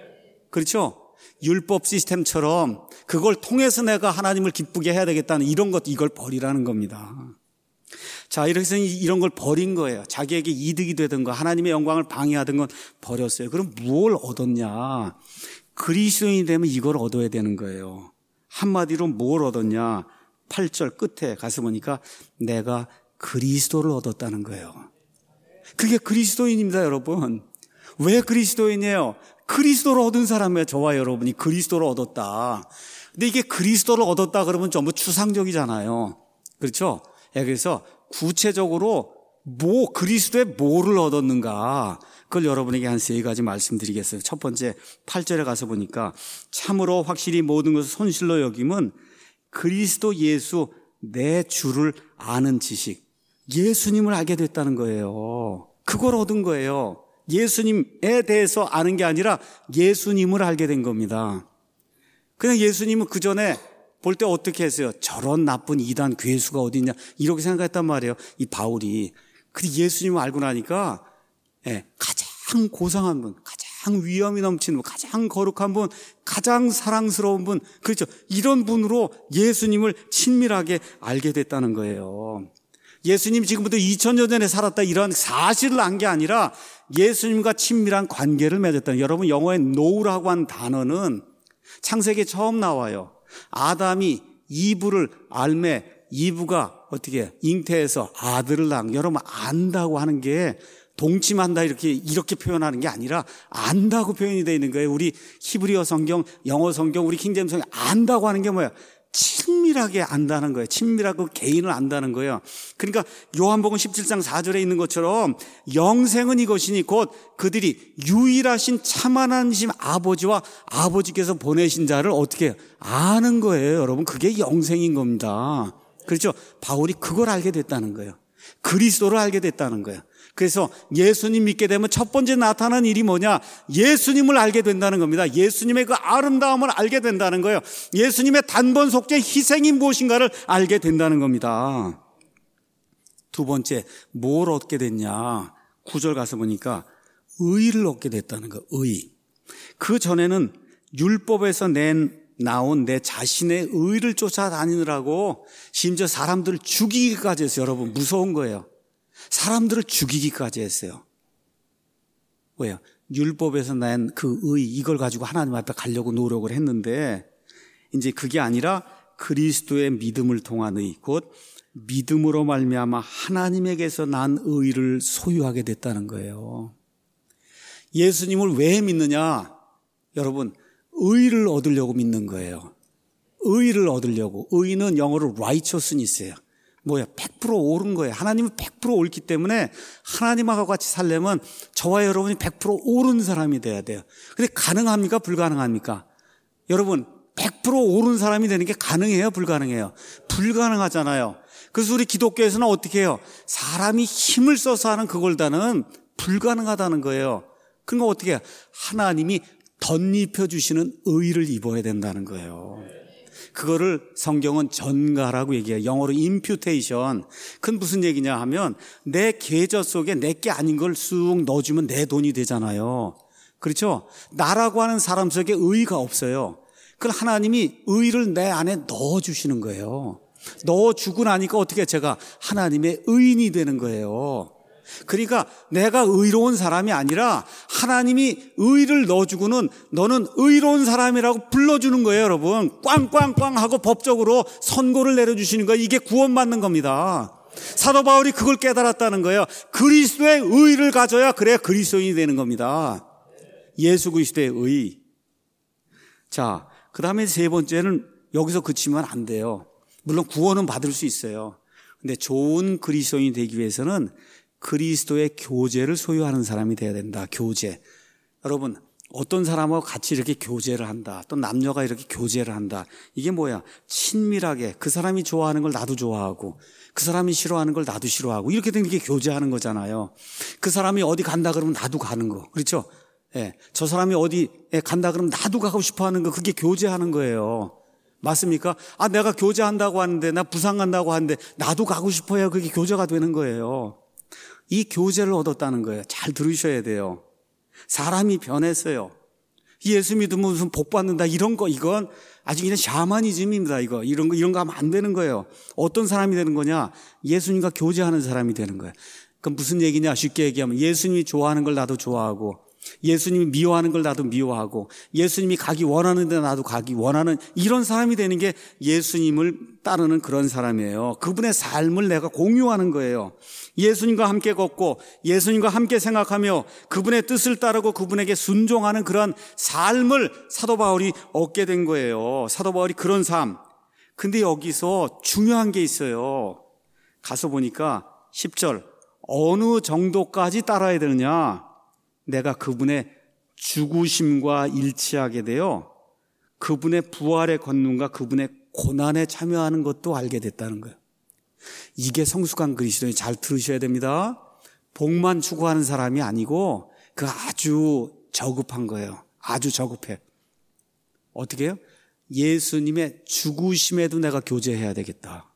그렇죠? 율법 시스템처럼 그걸 통해서 내가 하나님을 기쁘게 해야 되겠다는 이런 것, 이걸 버리라는 겁니다. 자, 이렇게 해서 이런 걸 버린 거예요. 자기에게 이득이 되던 거, 하나님의 영광을 방해하던 건 버렸어요. 그럼 뭘 얻었냐? 그리스도인이 되면 이걸 얻어야 되는 거예요. 한마디로 뭘 얻었냐? 팔 절 끝에 가서 보니까 내가 그리스도를 얻었다는 거예요. 그게 그리스도인입니다, 여러분. 왜 그리스도인이에요? 그리스도를 얻은 사람이에요. 저와 여러분이 그리스도를 얻었다. 근데 이게 그리스도를 얻었다 그러면 전부 추상적이잖아요. 그렇죠? 그래서 구체적으로 뭐 그리스도의 뭐를 얻었는가, 그걸 여러분에게 한 세 가지 말씀드리겠어요. 첫 번째, 팔 절에 가서 보니까 참으로 확실히 모든 것을 손실로 여김은 그리스도 예수 내 주를 아는 지식, 예수님을 알게 됐다는 거예요. 그걸 얻은 거예요. 예수님에 대해서 아는 게 아니라 예수님을 알게 된 겁니다. 그냥 예수님은 그 전에 볼 때 어떻게 했어요? 저런 나쁜 이단 괴수가 어디 있냐 이렇게 생각했단 말이에요, 이 바울이. 근데 예수님을 알고 나니까 예, 가장 고상한 분, 가장 위엄이 넘치는 분, 가장 거룩한 분, 가장 사랑스러운 분, 그렇죠? 이런 분으로 예수님을 친밀하게 알게 됐다는 거예요. 예수님 지금부터 이천 년 전에 살았다 이런 사실을 안 게 아니라 예수님과 친밀한 관계를 맺었다. 여러분, 영어의 know라고 하는 단어는 창세기에 처음 나와요. 아담이 이브를 알매, 이브가 어떻게 잉태해서 아들을 낳은, 여러분 안다고 하는 게 동침한다 이렇게 이렇게 표현하는 게 아니라 안다고 표현이 되어 있는 거예요. 우리 히브리어 성경, 영어 성경, 우리 킹제임스 성경 안다고 하는 게 뭐예요? 친밀하게 안다는 거예요. 친밀하고 개인을 안다는 거예요. 그러니까 요한복음 십칠 장 사 절에 있는 것처럼 영생은 이것이니 곧 그들이 유일하신 참 하나님 아버지와 아버지께서 보내신 자를 어떻게 아는 거예요, 여러분. 그게 영생인 겁니다. 그렇죠? 바울이 그걸 알게 됐다는 거예요. 그리스도를 알게 됐다는 거예요. 그래서 예수님 믿게 되면 첫 번째 나타나는 일이 뭐냐? 예수님을 알게 된다는 겁니다. 예수님의 그 아름다움을 알게 된다는 거예요. 예수님의 단번 속죄 희생이 무엇인가를 알게 된다는 겁니다. 두 번째, 뭘 얻게 됐냐? 구 절 가서 보니까 의를 얻게 됐다는 거예요. 의. 그 전에는 율법에서 낸 나온 내 자신의 의를 쫓아다니느라고 심지어 사람들을 죽이기까지 했어요. 여러분, 무서운 거예요. 사람들을 죽이기까지 했어요. 왜요? 율법에서 난 그 의, 이걸 가지고 하나님 앞에 가려고 노력을 했는데 이제 그게 아니라 그리스도의 믿음을 통한 의, 곧 믿음으로 말미암아 하나님에게서 난 의를 소유하게 됐다는 거예요. 예수님을 왜 믿느냐? 여러분, 의를 얻으려고 믿는 거예요. 의를 얻으려고. 의는 영어로 righteousness이에요. 뭐야? 백 퍼센트 옳은 거예요. 하나님은 백 퍼센트 옳기 때문에 하나님하고 같이 살려면 저와 여러분이 백 퍼센트 옳은 사람이 돼야 돼요. 근데 가능합니까? 불가능합니까? 여러분, 백 퍼센트 옳은 사람이 되는 게 가능해요? 불가능해요? 불가능하잖아요. 그래서 우리 기독교에서는 어떻게 해요? 사람이 힘을 써서 하는 그걸다는 불가능하다는 거예요. 그러니까 어떻게 해요? 하나님이 덧입혀주시는 의를 입어야 된다는 거예요. 그거를 성경은 전가라고 얘기해요. 영어로 imputation. 그건 무슨 얘기냐 하면 내 계좌 속에 내 게 아닌 걸 쑥 넣어주면 내 돈이 되잖아요. 그렇죠? 나라고 하는 사람 속에 의가 없어요. 그걸 하나님이 의를 내 안에 넣어주시는 거예요. 넣어주고 나니까 어떻게 제가 하나님의 의인이 되는 거예요. 그러니까 내가 의로운 사람이 아니라 하나님이 의를 넣어주고는 너는 의로운 사람이라고 불러주는 거예요, 여러분. 꽝꽝꽝 하고 법적으로 선고를 내려주시는 거예요. 이게 구원받는 겁니다. 사도 바울이 그걸 깨달았다는 거예요. 그리스도의 의를 가져야 그래야 그리스도인이 되는 겁니다. 예수 그리스도의 의. 자, 그 다음에 세 번째는 여기서 그치면 안 돼요. 물론 구원은 받을 수 있어요. 근데 좋은 그리스도인이 되기 위해서는 그리스도의 교제를 소유하는 사람이 돼야 된다. 교제. 여러분, 어떤 사람하고 같이 이렇게 교제를 한다. 또 남녀가 이렇게 교제를 한다. 이게 뭐야? 친밀하게 그 사람이 좋아하는 걸 나도 좋아하고 그 사람이 싫어하는 걸 나도 싫어하고 이렇게 되는 게 교제하는 거잖아요. 그 사람이 어디 간다 그러면 나도 가는 거. 그렇죠? 예. 저 사람이 어디에 간다 그러면 나도 가고 싶어 하는 거. 그게 교제하는 거예요. 맞습니까? 아, 내가 교제한다고 하는데 나 부산 간다고 하는데 나도 가고 싶어야 그게 교제가 되는 거예요. 이 교제를 얻었다는 거예요. 잘 들으셔야 돼요. 사람이 변했어요. 예수 믿으면 무슨 복 받는다 이런 거 이건 아주 그냥 샤머니즘입니다. 이거 이런 거 이런 거 하면 안 되는 거예요. 어떤 사람이 되는 거냐? 예수님과 교제하는 사람이 되는 거예요. 그럼 무슨 얘기냐? 쉽게 얘기하면 예수님이 좋아하는 걸 나도 좋아하고 예수님이 미워하는 걸 나도 미워하고 예수님이 가기 원하는 데 나도 가기 원하는 이런 사람이 되는 게 예수님을 따르는 그런 사람이에요. 그분의 삶을 내가 공유하는 거예요. 예수님과 함께 걷고 예수님과 함께 생각하며 그분의 뜻을 따르고 그분에게 순종하는 그런 삶을 사도 바울이 얻게 된 거예요. 사도 바울이 그런 삶. 근데 여기서 중요한 게 있어요. 가서 보니까 십 절 어느 정도까지 따라야 되느냐? 내가 그분의 죽으심과 일치하게 되어 그분의 부활의 권능과 그분의 고난에 참여하는 것도 알게 됐다는 거예요. 이게 성숙한 그리스도인이 잘 들으셔야 됩니다. 복만 추구하는 사람이 아니고 그 아주 저급한 거예요. 아주 저급해. 어떻게 해요? 예수님의 죽으심에도 내가 교제해야 되겠다.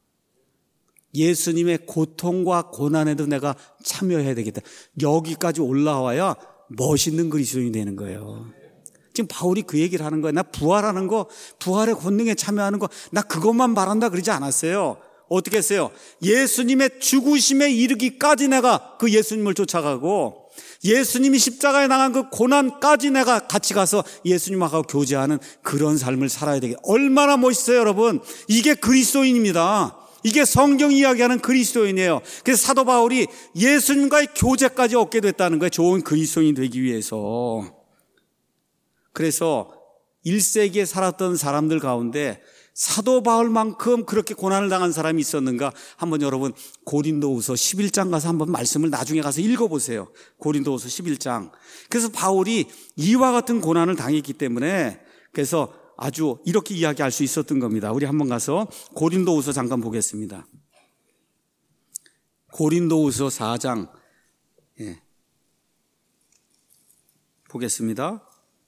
예수님의 고통과 고난에도 내가 참여해야 되겠다. 여기까지 올라와야 멋있는 그리스도인이 되는 거예요. 지금 바울이 그 얘기를 하는 거예요. 나 부활하는 거, 부활의 권능에 참여하는 거, 나 그것만 바란다 그러지 않았어요. 어떻게 했어요? 예수님의 죽으심에 이르기까지 내가 그 예수님을 쫓아가고 예수님이 십자가에 나간 그 고난까지 내가 같이 가서 예수님하고 교제하는 그런 삶을 살아야 되겠다. 얼마나 멋있어요, 여러분. 이게 그리스도인입니다. 이게 성경이 이야기하는 그리스도인이에요. 그래서 사도 바울이 예수님과의 교제까지 얻게 됐다는 거예요. 좋은 그리스도인이 되기 위해서. 그래서 일 세기에 살았던 사람들 가운데 사도 바울만큼 그렇게 고난을 당한 사람이 있었는가? 한번 여러분 고린도후서 십일 장 가서 한번 말씀을 나중에 가서 읽어보세요. 고린도후서 십일 장. 그래서 바울이 이와 같은 고난을 당했기 때문에 그래서 아주 이렇게 이야기할 수 있었던 겁니다. 우리 한번 가서 고린도후서 잠깐 보겠습니다. 고린도후서 사 장 예. 보겠습니다.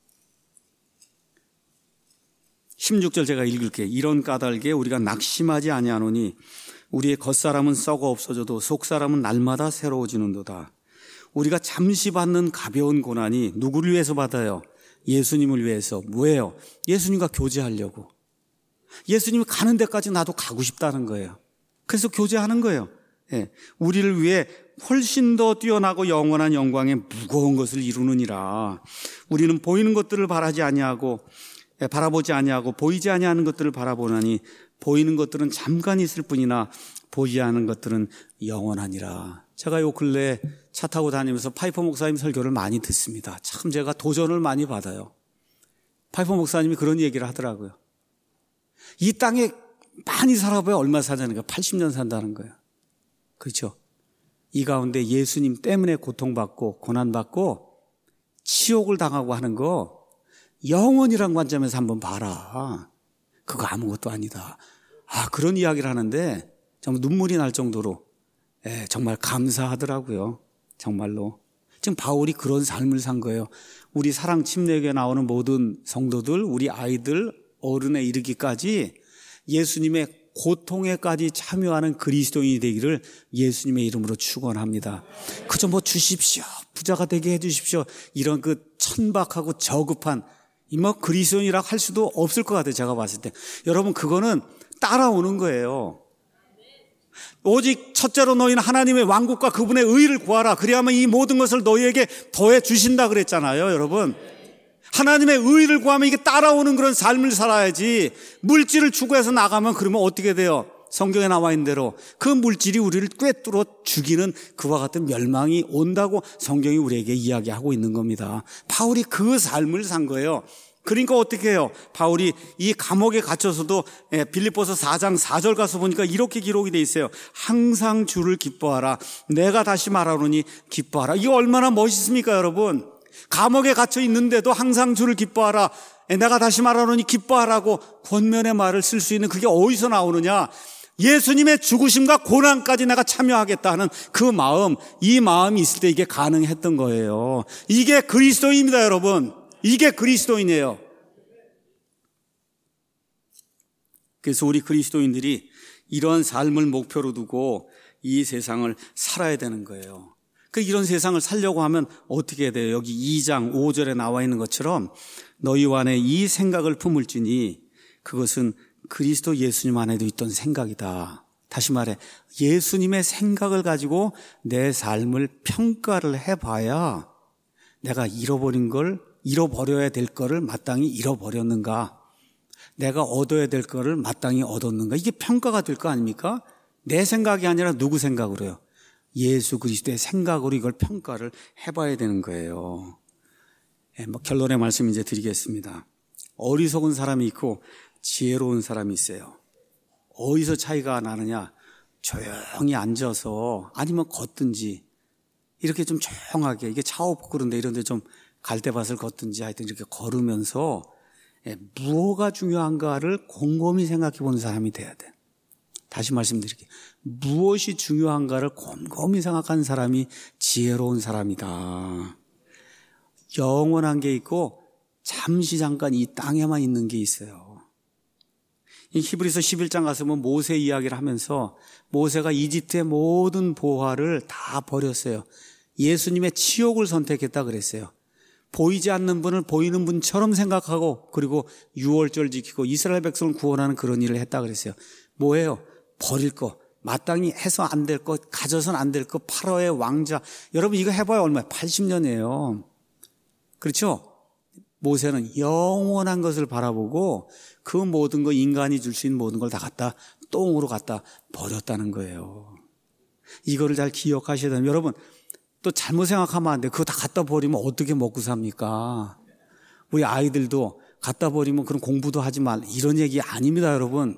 십육 절 제가 읽을게요. 이런 까닭에 우리가 낙심하지 아니하노니 우리의 겉사람은 썩어 없어져도 속사람은 날마다 새로워지는도다. 우리가 잠시 받는 가벼운 고난이 누구를 위해서 받아요? 예수님을 위해서. 뭐예요? 예수님과 교제하려고. 예수님이 가는 데까지 나도 가고 싶다는 거예요. 그래서 교제하는 거예요. 예. 우리를 위해 훨씬 더 뛰어나고 영원한 영광의 무거운 것을 이루느니라. 우리는 보이는 것들을 바라지 아니하고 예, 바라보지 아니하고 보이지 아니하는 것들을 바라보나니 보이는 것들은 잠깐 있을 뿐이나 보이지 않은 것들은 영원하니라. 제가 요 근래 차 타고 다니면서 파이퍼 목사님 설교를 많이 듣습니다. 참 제가 도전을 많이 받아요. 파이퍼 목사님이 그런 얘기를 하더라고요. 이 땅에 많이 살아봐야 얼마 사자는 거예요? 팔십 년 산다는 거예요. 그렇죠? 이 가운데 예수님 때문에 고통받고 고난받고 치욕을 당하고 하는 거 영원이란 관점에서 한번 봐라. 그거 아무것도 아니다. 아, 그런 이야기를 하는데 정말 눈물이 날 정도로 예, 정말 감사하더라고요. 정말로. 지금 바울이 그런 삶을 산 거예요. 우리 사랑 침례교에 나오는 모든 성도들, 우리 아이들, 어른에 이르기까지 예수님의 고통에까지 참여하는 그리스도인이 되기를 예수님의 이름으로 축원합니다. 그저 뭐 주십시오, 부자가 되게 해주십시오, 이런 그 천박하고 저급한 이 뭐 그리스도인이라고 할 수도 없을 것 같아요. 제가 봤을 때. 여러분, 그거는 따라오는 거예요. 오직 첫째로 너희는 하나님의 왕국과 그분의 의를 구하라. 그리하면 이 모든 것을 너희에게 더해 주신다 그랬잖아요, 여러분. 하나님의 의를 구하면 이게 따라오는 그런 삶을 살아야지. 물질을 추구해서 나가면 그러면 어떻게 돼요? 성경에 나와 있는 대로 그 물질이 우리를 꿰뚫어 죽이는 그와 같은 멸망이 온다고 성경이 우리에게 이야기하고 있는 겁니다. 바울이 그 삶을 산 거예요. 그러니까 어떻게 해요? 바울이 이 감옥에 갇혀서도 빌립보서 사 장 사 절 가서 보니까 이렇게 기록이 돼 있어요. 항상 주를 기뻐하라. 내가 다시 말하노니 기뻐하라. 이거 얼마나 멋있습니까, 여러분? 감옥에 갇혀 있는데도 항상 주를 기뻐하라. 내가 다시 말하노니 기뻐하라고 권면의 말을 쓸 수 있는 그게 어디서 나오느냐? 예수님의 죽으심과 고난까지 내가 참여하겠다 하는 그 마음, 이 마음이 있을 때 이게 가능했던 거예요. 이게 그리스도인입니다, 여러분. 이게 그리스도인이에요. 그래서 우리 그리스도인들이 이런 삶을 목표로 두고 이 세상을 살아야 되는 거예요. 그 이런 세상을 살려고 하면 어떻게 해야 돼요? 여기 이 장 오 절에 나와 있는 것처럼 너희 안에 이 생각을 품을지니 그것은 그리스도 예수님 안에도 있던 생각이다. 다시 말해 예수님의 생각을 가지고 내 삶을 평가를 해봐야 내가 잃어버린 걸 잃어버려야 될 거를 마땅히 잃어버렸는가, 내가 얻어야 될 거를 마땅히 얻었는가, 이게 평가가 될 거 아닙니까? 내 생각이 아니라 누구 생각으로요? 예수 그리스도의 생각으로 이걸 평가를 해봐야 되는 거예요. 예, 뭐 결론의 말씀 이제 드리겠습니다. 어리석은 사람이 있고 지혜로운 사람이 있어요. 어디서 차이가 나느냐? 조용히 앉아서 아니면 걷든지 이렇게 좀 조용하게, 이게 차 없고 그런데 이런 데 좀 갈대밭을 걷든지 하여튼 이렇게 걸으면서 예, 무엇가 중요한가를 곰곰이 생각해 보는 사람이 돼야 돼. 다시 말씀드릴게요. 무엇이 중요한가를 곰곰이 생각한 사람이 지혜로운 사람이다. 영원한 게 있고 잠시 잠깐 이 땅에만 있는 게 있어요. 이 히브리서 십일 장 가서 보면 모세 이야기를 하면서 모세가 이집트의 모든 보화를 다 버렸어요. 예수님의 치욕을 선택했다 그랬어요. 보이지 않는 분을 보이는 분처럼 생각하고 그리고 유월절 지키고 이스라엘 백성을 구원하는 그런 일을 했다 그랬어요. 뭐예요? 버릴 거, 마땅히 해서 안 될 거, 가져서는 안 될 거, 파라오의 왕자. 여러분 이거 해봐야 얼마예요? 팔십 년이에요. 그렇죠? 모세는 영원한 것을 바라보고 그 모든 거, 인간이 줄 수 있는 모든 걸 다 갖다 똥으로 갖다 버렸다는 거예요. 이거를 잘 기억하셔야 돼요. 여러분 또 잘못 생각하면 안 돼요. 그거 다 갖다 버리면 어떻게 먹고 삽니까? 우리 아이들도 갖다 버리면 그런 공부도 하지 말, 이런 얘기 아닙니다, 여러분.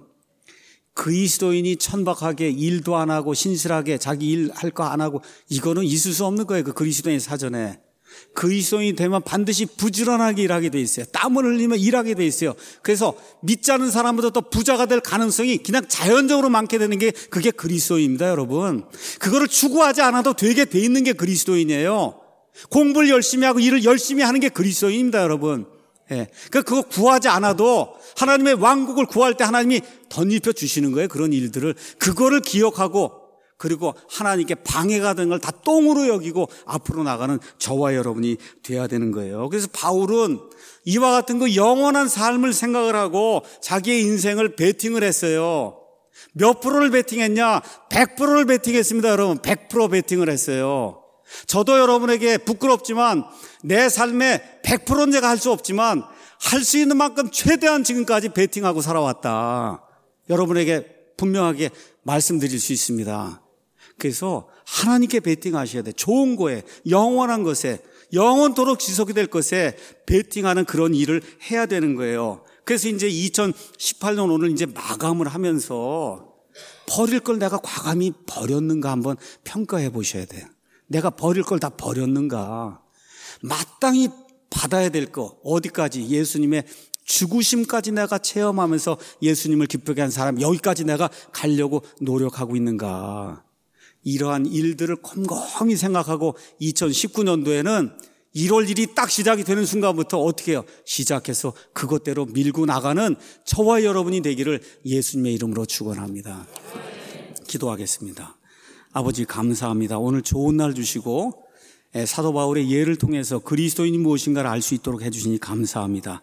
그리스도인이 천박하게 일도 안 하고 신실하게 자기 일 할 거 안 하고 이거는 있을 수 없는 거예요. 그 그리스도인 사전에. 그리스도인이 되면 반드시 부지런하게 일하게 돼 있어요. 땀을 흘리면 일하게 돼 있어요. 그래서 믿지 않은 사람보다 더 부자가 될 가능성이 그냥 자연적으로 많게 되는 게 그게 그리스도인입니다, 여러분. 그거를 추구하지 않아도 되게 돼 있는 게 그리스도인이에요. 공부를 열심히 하고 일을 열심히 하는 게 그리스도인입니다, 여러분. 예. 그러니까 그거 구하지 않아도 하나님의 왕국을 구할 때 하나님이 덧입혀 주시는 거예요. 그런 일들을. 그거를 기억하고 그리고 하나님께 방해가 된 걸 다 똥으로 여기고 앞으로 나가는 저와 여러분이 돼야 되는 거예요. 그래서 바울은 이와 같은 그 영원한 삶을 생각을 하고 자기의 인생을 베팅을 했어요. 몇 프로를 베팅했냐? 백 프로를 베팅했습니다, 여러분. 백 퍼센트 베팅을 했어요. 저도 여러분에게 부끄럽지만 내 삶에 백 퍼센트는 제가 할 수 없지만 할 수 있는 만큼 최대한 지금까지 베팅하고 살아왔다. 여러분에게 분명하게 말씀드릴 수 있습니다. 그래서 하나님께 베팅하셔야 돼. 좋은 거에, 영원한 것에, 영원토록 지속이 될 것에 베팅하는 그런 일을 해야 되는 거예요. 그래서 이제 이천십팔 년 오늘 이제 마감을 하면서 버릴 걸 내가 과감히 버렸는가 한번 평가해 보셔야 돼요. 내가 버릴 걸 다 버렸는가. 마땅히 받아야 될 거 어디까지? 예수님의 죽으심까지 내가 체험하면서 예수님을 기쁘게 한 사람, 여기까지 내가 가려고 노력하고 있는가. 이러한 일들을 곰곰이 생각하고 이천십구 년도에는 일월 일일이 딱 시작이 되는 순간부터 어떻게 해요? 시작해서 그것대로 밀고 나가는 저와 여러분이 되기를 예수님의 이름으로 축원합니다. 기도하겠습니다. 아버지 감사합니다. 오늘 좋은 날 주시고 사도 바울의 예를 통해서 그리스도인이 무엇인가를 알 수 있도록 해주시니 감사합니다.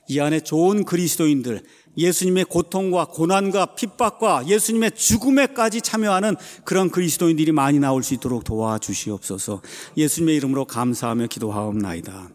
이 안에 좋은 그리스도인들, 예수님의 고통과 고난과 핍박과 예수님의 죽음에까지 참여하는 그런 그리스도인들이 많이 나올 수 있도록 도와주시옵소서. 예수님의 이름으로 감사하며 기도하옵나이다.